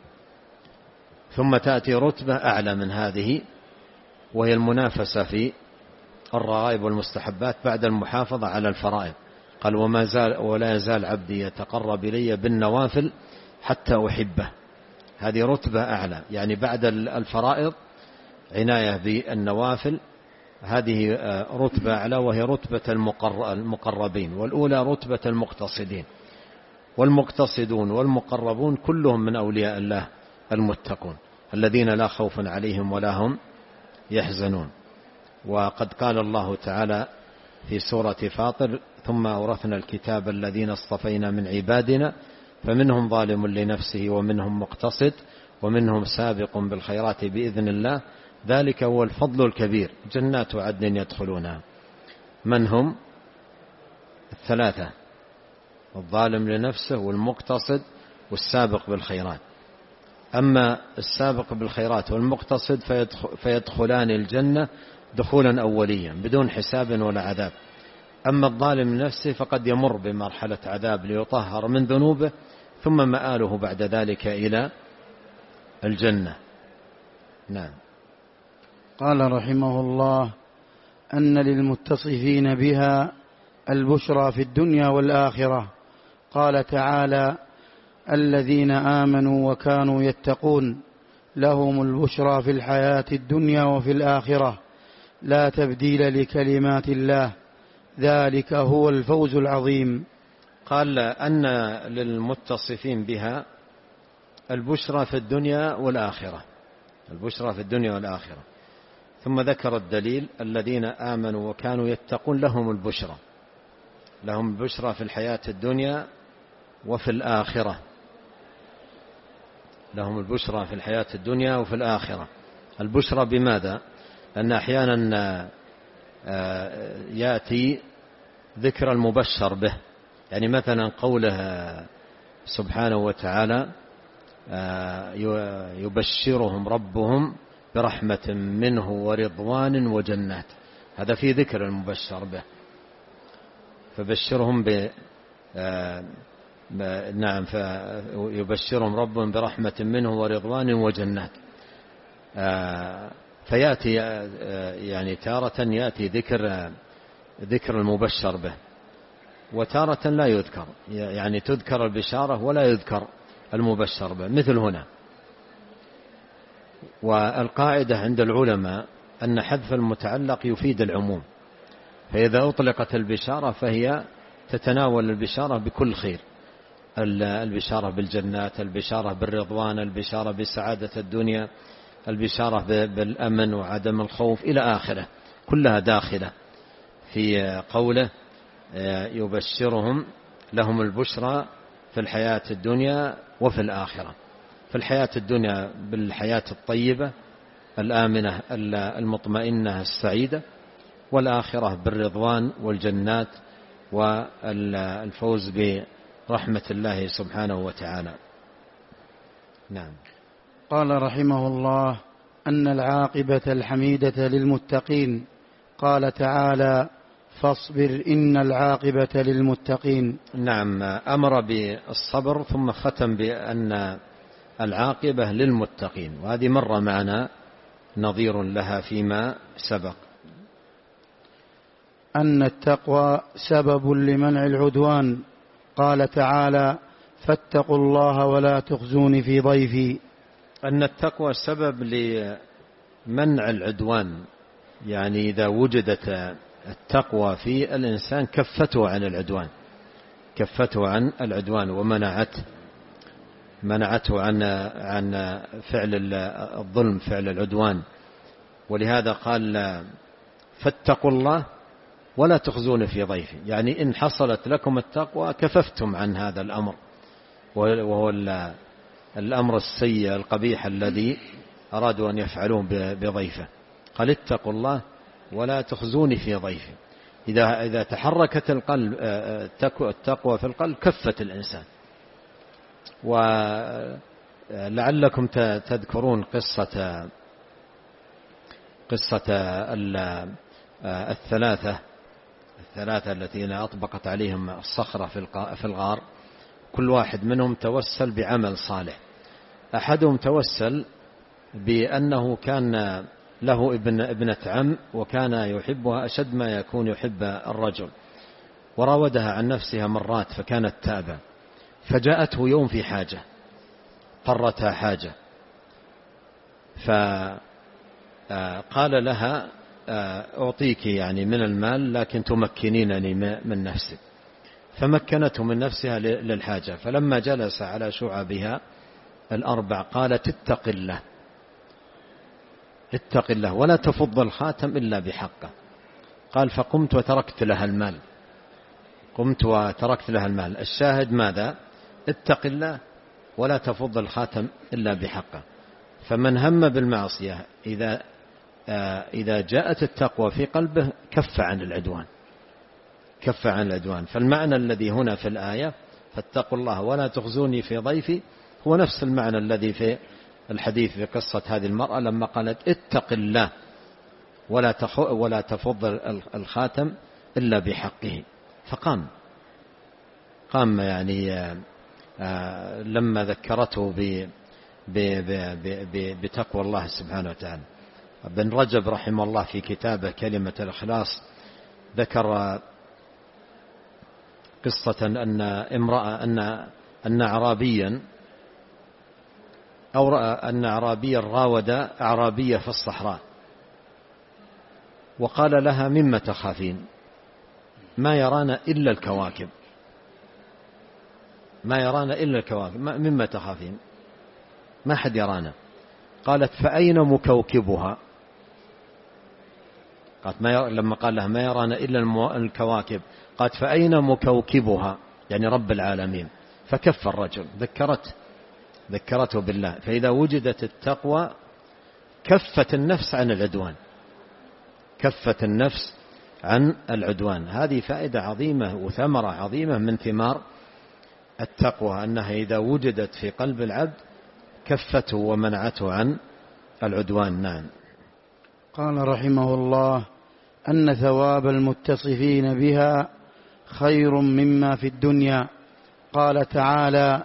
ثم تأتي رتبة أعلى من هذه، وهي المنافسة في الرغائب والمستحبات بعد المحافظة على الفرائض. قال: وما زال ولا يزال عبدي يتقرب إلي بالنوافل حتى أحبه. هذه رتبة أعلى، يعني بعد الفرائض عناية بالنوافل، هذه رتبة أعلى، وهي رتبة المقربين، والأولى رتبة المقتصدين. والمقتصدون والمقربون كلهم من أولياء الله المتقون الذين لا خوف عليهم ولا هم يحزنون. وقد قال الله تعالى في سورة فاطر: ثم أورثنا الكتاب الذين اصطفينا من عبادنا فمنهم ظالم لنفسه ومنهم مقتصد ومنهم سابق بالخيرات بإذن الله ذلك هو الفضل الكبير جنات عدن يدخلونها. من هم؟ الثلاثة: الظالم لنفسه والمقتصد والسابق بالخيرات. أما السابق بالخيرات والمقتصد فيدخلان الجنة دخولا أوليا بدون حساب ولا عذاب. أما الظالم لنفسه فقد يمر بمرحلة عذاب ليطهر من ذنوبه، ثم مآله بعد ذلك إلى الجنة. نعم. قال رحمه الله: أن للمتصفين بها البشرى في الدنيا والآخرة. قال تعالى: الذين آمنوا وكانوا يتقون لهم البشرى في الحياة الدنيا وفي الآخرة لا تبديل لكلمات الله ذلك هو الفوز العظيم. قال: أن للمتصفين بها البشرى في الدنيا والآخرة، البشرى في الدنيا والآخرة. ثم ذكر الدليل: الذين آمنوا وكانوا يتقون لهم البشرى، لهم البشرى في الحياة الدنيا وفي الآخرة، لهم البشرى في الحياة الدنيا وفي الآخرة. البشرى بماذا؟ لأن أحيانا يأتي ذكر المبشر به، يعني مثلا قوله سبحانه وتعالى: يبشرهم ربهم برحمة منه ورضوان وجنات، هذا في ذكر المبشر به. فبشرهم ب نعم فيبشرهم ربهم برحمة منه ورضوان وجنات. فيأتي يعني تارة يأتي ذكر ذكر المبشر به، وتارة لا يذكر، يعني تذكر البشارة ولا يذكر المبشر به، مثل هنا. والقاعدة عند العلماء أن حذف المتعلق يفيد العموم، فإذا أطلقت البشارة فهي تتناول البشارة بكل خير، البشارة بالجنات، البشارة بالرضوان، البشارة بسعادة الدنيا، البشارة بالأمن وعدم الخوف إلى آخره، كلها داخلة في قوله: يبشرهم لهم البشرى في الحياة الدنيا وفي الآخرة. في الحياة الدنيا بالحياة الطيبة الآمنة المطمئنة السعيدة، والآخرة بالرضوان والجنات والفوز برحمة الله سبحانه وتعالى. نعم. قال رحمه الله: أن العاقبة الحميدة للمتقين. قال تعالى: فاصبر إن العاقبة للمتقين. نعم، أمر بالصبر ثم ختم بأن العاقبة للمتقين، وهذه مرة معنا نظير لها فيما سبق. أن التقوى سبب لمنع العدوان. قال تعالى: فاتقوا الله ولا تخزوني في ضيفي. أن التقوى سبب لمنع العدوان، يعني إذا وجدت التقوى في الإنسان كفته عن العدوان، كفته عن العدوان ومنعته منعته عن عن فعل الظلم، فعل العدوان. ولهذا قال فاتقوا الله ولا تخزون في ضيفي، يعني إن حصلت لكم التقوى كففتم عن هذا الأمر، وهو الأمر السيء القبيح الذي أرادوا أن يفعلوه بضيفه. قال اتقوا الله ولا تخزوني في ضيفي. إذا إذا تحركت القلب التقوى في القلب كفت الإنسان. ولعلكم تذكرون قصة قصة الثلاثة الثلاثة الذين أطبقت عليهم الصخرة في الغار، كل واحد منهم توسل بعمل صالح. أحدهم توسل بأنه كان له ابن ابنة عم وكان يحبها أشد ما يكون يحب الرجل، وراودها عن نفسها مرات فكانت تابة، فجاءته يوم في حاجة قرتها حاجة، فقال لها أعطيك يعني من المال لكن تمكنينني من نفسك، فمكنته من نفسها للحاجة. فلما جلس على شعبها الأربع قالت اتق الله اتق الله ولا تفض الخاتم إلا بحقه. قال فقمت وتركت لها المال، قمت وتركت لها المال. الشاهد ماذا؟ اتق الله ولا تفض الخاتم إلا بحقه. فمن هم بالمعصية إذا إذا جاءت التقوى في قلبه كف عن العدوان، كف عن العدوان. فالمعنى الذي هنا في الآية فاتقوا الله ولا تخزوني في ضيفي هو نفس المعنى الذي في الحديث في قصة هذه المرأة لما قالت اتق الله ولا ولا تفض الخاتم إلا بحقه، فقام قام يعني لما ذكرته بتقوى الله سبحانه وتعالى. ابن رجب رحمه الله في كتابه كلمة الإخلاص ذكر قصة أن امرأة أن أن أعرابيا أو رأى أن أعرابيا راود أعرابية في الصحراء وقال لها مما تخافين؟ ما يرانا إلا الكواكب، ما يرانا إلا الكواكب، مما تخافين؟ ما حد يرانا. قالت فأين مكوكبها؟ قالت ما ير... لما قال لها ما يرانا إلا المو... الكواكب، قالت فأين مكوكبها؟ يعني رب العالمين. فكف الرجل، ذكرت ذكرته بالله. فإذا وجدت التقوى كفت النفس عن العدوان، كفت النفس عن العدوان. هذه فائدة عظيمة وثمرة عظيمة من ثمار التقوى، أنها إذا وجدت في قلب العبد كفته ومنعته عن العدوان. نعم. قال رحمه الله أن ثواب المتصفين بها خير مما في الدنيا. قال تعالى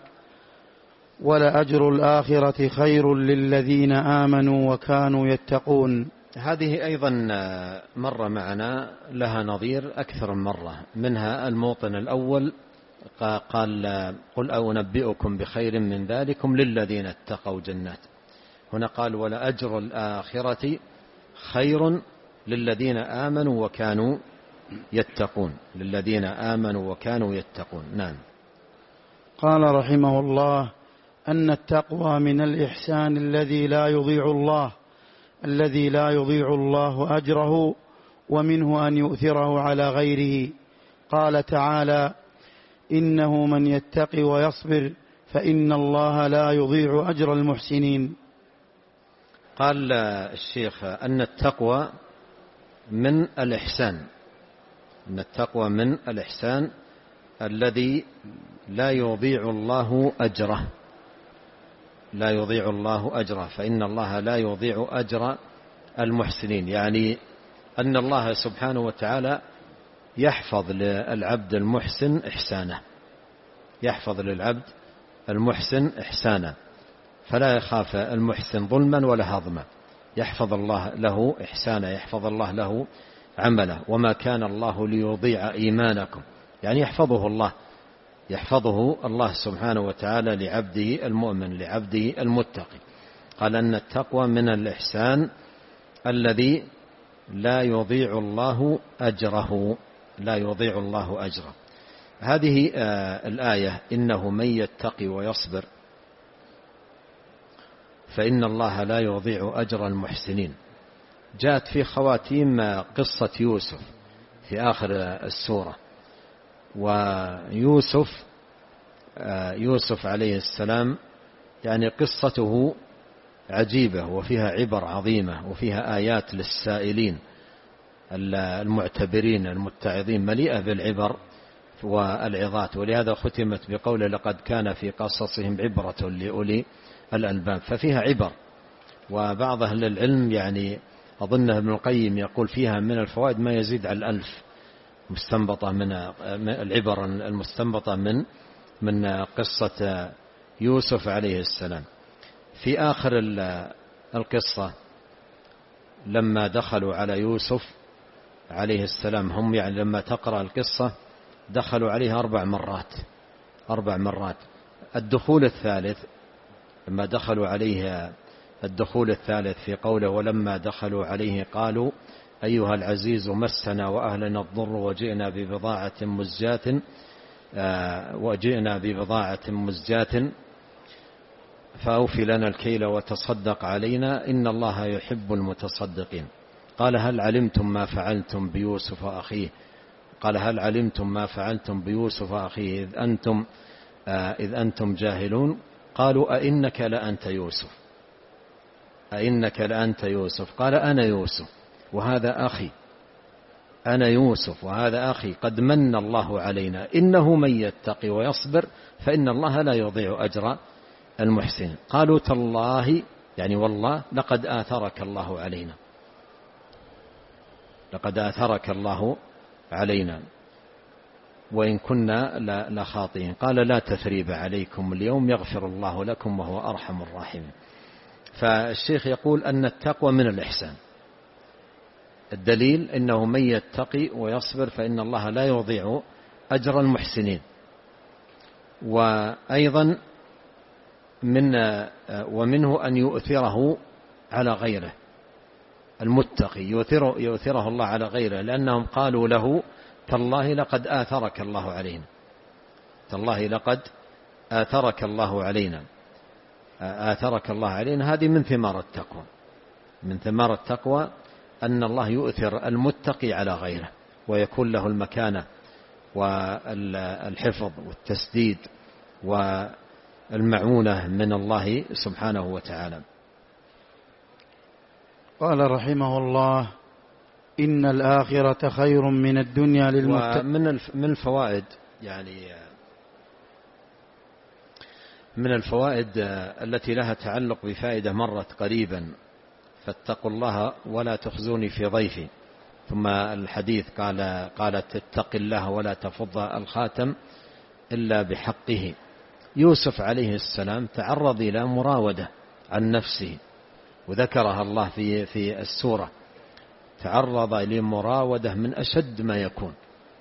ولأجر الآخرة خير للذين آمنوا وكانوا يتقون. هذه أيضا مرة معنا لها نظير أكثر من مرة، منها الموطن الأول قال قل أنبئكم بخير من ذلكم للذين اتقوا جنات. هنا قال ولأجر الآخرة خير للذين آمنوا وكانوا يتقون، للذين آمنوا وكانوا يتقون. نعم. قال رحمه الله أن التقوى من الإحسان الذي لا يضيع الله الذي لا يضيع الله أجره، ومنه أن يؤثره على غيره. قال تعالى إنه من يتقي ويصبر فإن الله لا يضيع أجر المحسنين. قال الشيخ أن التقوى من الإحسان، أن التقوى من الإحسان الذي لا يضيع الله أجره، لا يضيع الله أجره، فإن الله لا يضيع أجر المحسنين. يعني أن الله سبحانه وتعالى يحفظ للعبد المحسن إحسانه، يحفظ للعبد المحسن إحسانه، فلا يخاف المحسن ظلما ولا هضما، يحفظ الله له إحسانه، يحفظ الله له عمله. وما كان الله ليضيع إيمانكم، يعني يحفظه الله يحفظه الله سبحانه وتعالى لعبده المؤمن، لعبده المتقي. قال أن التقوى من الإحسان الذي لا يضيع الله أجره، لا يضيع الله أجره. هذه الآية إنه من يتقي ويصبر فإن الله لا يضيع أجر المحسنين، جاءت في خواتيم قصة يوسف في آخر السورة. ويوسف يوسف عليه السلام يعني قصته عجيبة وفيها عبر عظيمة وفيها آيات للسائلين المعتبرين المتعظين، مليئة بالعبر والعظات، ولهذا ختمت بقول لقد كان في قصصهم عبرة لأولي الألباب، ففيها عبر. وبعض أهل العلم يعني أظنه ابن القيم يقول فيها من الفوائد ما يزيد على الألف مستنبطة من العبر المستنبطة من من قصة يوسف عليه السلام. في آخر القصة لما دخلوا على يوسف عليه السلام، هم يعني لما تقرأ القصة دخلوا عليه أربع مرات أربع مرات الدخول الثالث لما دخلوا عليه الدخول الثالث في قوله ولما دخلوا عليه قالوا أيها العزيز مسنا وأهلنا الضر وجئنا ببضاعة مزجاة وجئنا ببضاعة مزجاة فأوفي لنا الكيل وتصدق علينا إن الله يحب المتصدقين. قال هل علمتم ما فعلتم بيوسف أخيه قال هل علمتم ما فعلتم بيوسف أخيه إذ أنتم إذ أنتم جاهلون قالوا أئنك لأنت يوسف أئنك لأنت يوسف قال أنا يوسف وهذا أخي أنا يوسف وهذا أخي قد من الله علينا إنه من يتقي ويصبر فإن الله لا يضيع أجر المحسنين. قالوا تالله يعني والله لقد آثرك الله علينا لقد آثرك الله علينا وإن كنا لخاطئين. قال لا تثريب عليكم اليوم يغفر الله لكم وهو أرحم الراحمين. فالشيخ يقول أن التقوى من الإحسان، الدليل إنه من يتقي ويصبر فإن الله لا يضيع أجر المحسنين. وأيضا من ومنه أن يؤثره على غيره، المتقي يؤثره, يؤثره الله على غيره، لأنهم قالوا له تالله لقد آثرك الله علينا تالله لقد آثرك الله علينا آثرك الله علينا. هذه من ثمار التقوى من ثمار التقوى أن الله يؤثر المتقي على غيره ويكون له المكانة والحفظ والتسديد والمعونة من الله سبحانه وتعالى. قال رحمه الله إن الآخرة خير من الدنيا للمتقين. ومن من الفوائد يعني من الفوائد التي لها تعلق بفائدة مرت قريبا فاتقوا الله ولا تخزوني في ضيفي. ثم الحديث قال قالت اتق الله ولا تفض الخاتم إلا بحقه. يوسف عليه السلام تعرض إلى مراودة عن نفسه وذكرها الله في في السورة، تعرض لمراودة من أشد ما يكون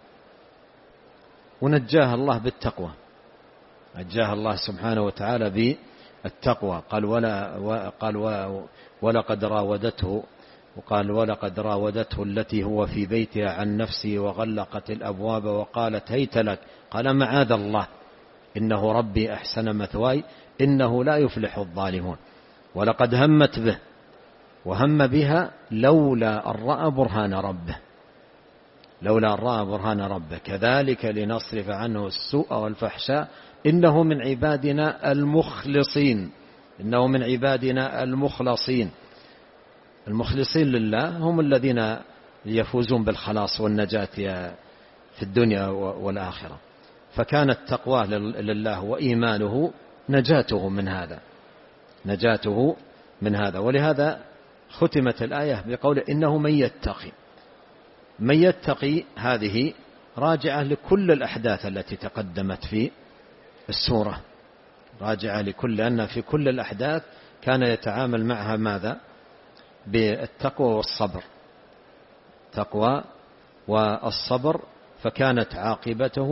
ونجاه الله بالتقوى، نجاه الله سبحانه وتعالى بالتقوى. قال ولا قال ولقد راودته وقال ولقد راودته التي هو في بيتها عن نفسه وغلقت الأبواب وقالت هيت لك قال معاذ الله إنه ربي أحسن مثواي إنه لا يفلح الظالمون. ولقد همت به وهم بها لولا أن رأى برهان ربه لولا أن رأى برهان ربه كذلك لنصرف عنه السوء والفحشاء إنه من عبادنا المخلصين إنه من عبادنا المخلصين. المخلصين لله هم الذين يفوزون بالخلاص والنجاة في الدنيا والآخرة. فكانت تقواه لله وإيمانه نجاته من هذا نجاته من هذا ولهذا ختمت الآية بقول إنه من يتقي. من يتقي هذه راجعة لكل الأحداث التي تقدمت في السورة، راجعة لكل أن في كل الأحداث كان يتعامل معها ماذا؟ بالتقوى والصبر، تقوى والصبر. فكانت عاقبته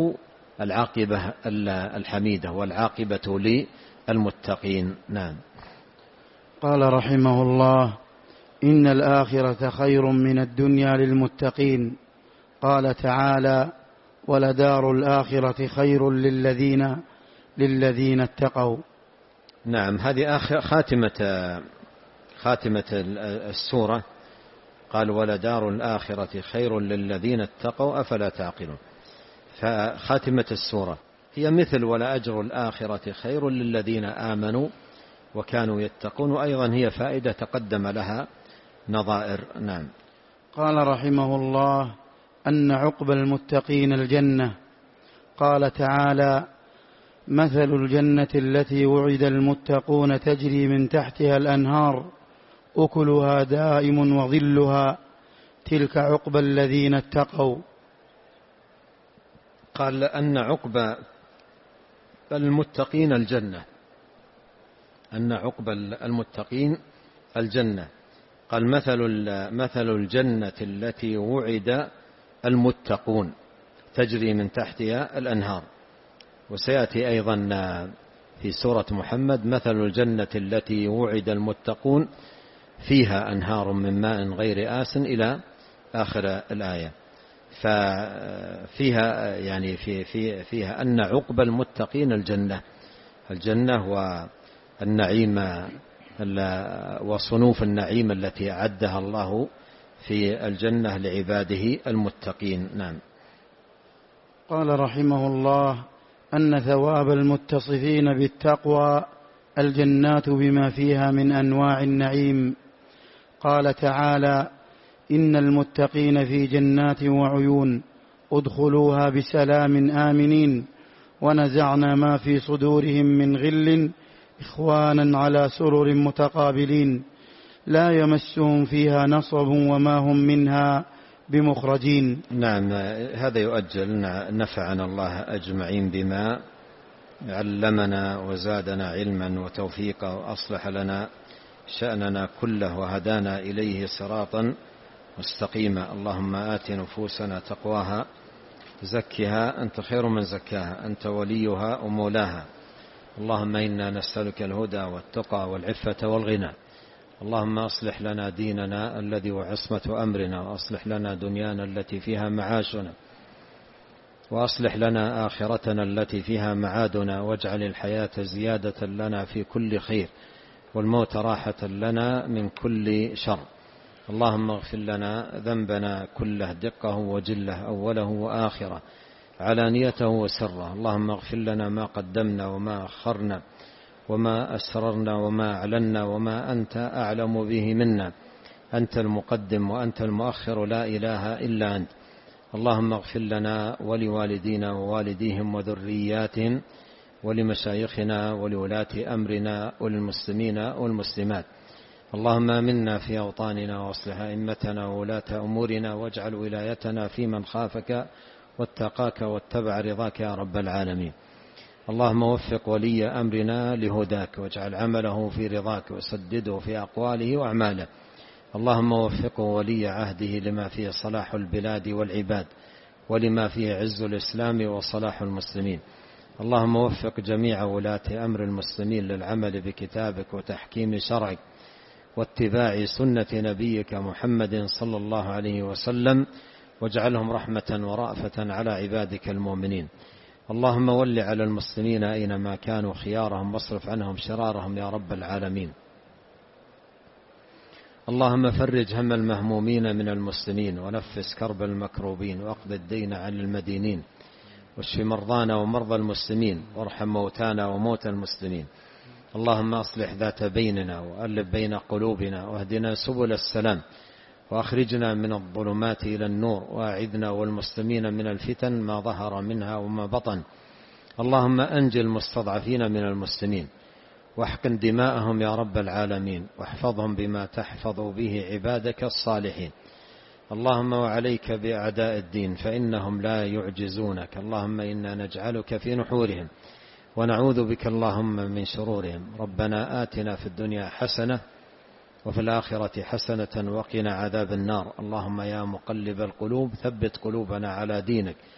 العاقبة الحميدة والعاقبة للمتقين. نعم. قال رحمه الله: إن الآخرة خير من الدنيا للمتقين. قال تعالى: ولدار الآخرة خير للذين للذين اتقوا. نعم. هذه آخر خاتمة خاتمة السورة. قال: ولدار الآخرة خير للذين اتقوا أفلا تعقلون. فخاتمة السورة هي مثل ولا أجر الآخرة خير للذين آمنوا وكانوا يتقون، وأيضا هي فائدة تقدم لها نظائر. نعم. قال رحمه الله: أن عقبى المتقين الجنة. قال تعالى: مثل الجنة التي وعد المتقون تجري من تحتها الأنهار أكلها دائم وظلها تلك عقبى الذين اتقوا. قال: أن عقبى المتقين الجنة. أن عقبى المتقين الجنة. قال: مثل مثل الجنة التي وعد المتقون تجري من تحتها الأنهار. وسيأتي أيضا في سورة محمد: مثل الجنة التي وعد المتقون فيها أنهار من ماء غير آسن إلى آخر الآية. ففيها يعني في في فيها أن عقبى المتقين الجنة. الجنة والنعيم وصنوف النعيم التي أعدها الله في الجنة لعباده المتقين. نعم. قال رحمه الله: أن ثواب المتصفين بالتقوى الجنات بما فيها من أنواع النعيم. قال تعالى: إن المتقين في جنات وعيون ادخلوها بسلام آمنين ونزعنا ما في صدورهم من غل إخوانا على سرر متقابلين لا يمسهم فيها نصب وما هم منها بمخرجين. نعم. هذا يؤجل. نفعنا الله أجمعين بما علمنا وزادنا علما وتوفيقا وأصلح لنا شأننا كله وهدانا إليه صراطا مستقيما. اللهم آت نفوسنا تقواها زكها أنت خير من زكاها أنت وليها ومولاها. اللهم إنا نسألك الهدى والتقى والعفة والغنى. اللهم أصلح لنا ديننا الذي وعصمة أمرنا، وأصلح لنا دنيانا التي فيها معاشنا، وأصلح لنا آخرتنا التي فيها معادنا، واجعل الحياة زيادة لنا في كل خير والموت راحة لنا من كل شر. اللهم اغفر لنا ذنبنا كله دقه وجله أوله وآخره علانيته وسره. اللهم اغفر لنا ما قدمنا وما أخرنا وما أسررنا وما أعلنا وما أنت أعلم به منا. أنت المقدم وأنت المؤخر لا إله إلا أنت. اللهم اغفر لنا ولوالدينا ووالديهم وذرياتهم ولمشايخنا ولولاة أمرنا وللمسلمين والمسلمات. اللهم آمنا في أوطاننا واصلح أئمتنا وولاة أمورنا واجعل ولايتنا في من خافك واتقاك واتبع رضاك يا رب العالمين. اللهم وفق ولي أمرنا لهداك واجعل عمله في رضاك وسدده في أقواله وأعماله. اللهم وفقه ولي عهده لما فيه صلاح البلاد والعباد ولما فيه عز الإسلام وصلاح المسلمين. اللهم وفق جميع ولاة أمر المسلمين للعمل بكتابك وتحكيم شرعك واتباع سنة نبيك محمد صلى الله عليه وسلم واجعلهم رحمة ورأفة على عبادك المؤمنين. اللهم ول على المسلمين أينما كانوا خيارهم واصرف عنهم شرارهم يا رب العالمين. اللهم فرج هم المهمومين من المسلمين ونفس كرب المكروبين واقض الدين عن المدينين واشف مرضانا ومرضى المسلمين وارحم موتانا وموتى المسلمين. اللهم أصلح ذات بيننا وألف بين قلوبنا واهدنا سبل السلام وأخرجنا من الظلمات إلى النور وأعذنا والمسلمين من الفتن ما ظهر منها وما بطن. اللهم أنجِ المستضعفين من المسلمين واحقن دماءهم يا رب العالمين واحفظهم بما تحفظ به عبادك الصالحين. اللهم وعليك بأعداء الدين فإنهم لا يعجزونك. اللهم إنا نجعلك في نحورهم ونعوذ بك اللهم من شرورهم. ربنا آتنا في الدنيا حسنة وفي الآخرة حسنة وقنا عذاب النار. اللهم يا مقلب القلوب ثبت قلوبنا على دينك.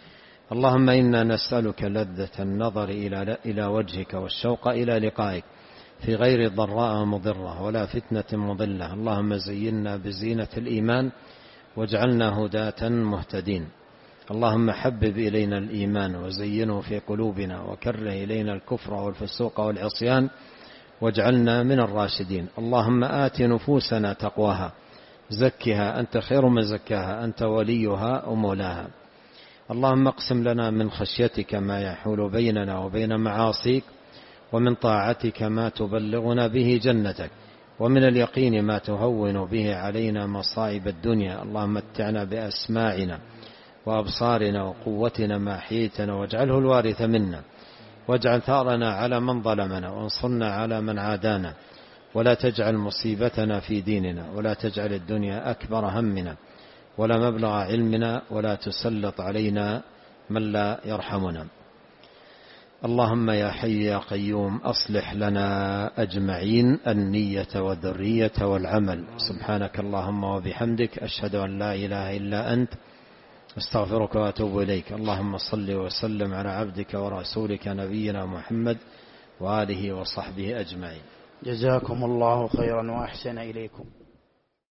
اللهم إنا نسألك لذة النظر إلى وجهك والشوق إلى لقائك في غير ضراء مضرة ولا فتنة مضلة. اللهم زينا بزينة الإيمان واجعلنا هداة مهتدين. اللهم حبب إلينا الإيمان وزينه في قلوبنا وكره إلينا الكفر والفسوق والعصيان واجعلنا من الراشدين. اللهم آت نفوسنا تقواها زكها أنت خير من زكاها أنت وليها ومولاها. اللهم اقسم لنا من خشيتك ما يحول بيننا وبين معاصيك ومن طاعتك ما تبلغنا به جنتك ومن اليقين ما تهون به علينا مصائب الدنيا. اللهم متعنا بأسماعنا وأبصارنا وقوتنا ما أحييتنا واجعله الوارث منا واجعل ثارنا على من ظلمنا وانصرنا على من عادانا ولا تجعل مصيبتنا في ديننا ولا تجعل الدنيا أكبر همنا ولا مبلغ علمنا ولا تسلط علينا من لا يرحمنا. اللهم يا حي يا قيوم أصلح لنا أجمعين النية والذرية والعمل. سبحانك اللهم وبحمدك أشهد أن لا إله إلا أنت استغفرك وأتوب إليك. اللهم صل وسلم على عبدك ورسولك نبينا محمد وآله وصحبه أجمعين. جزاكم الله خيرا وأحسن إليكم.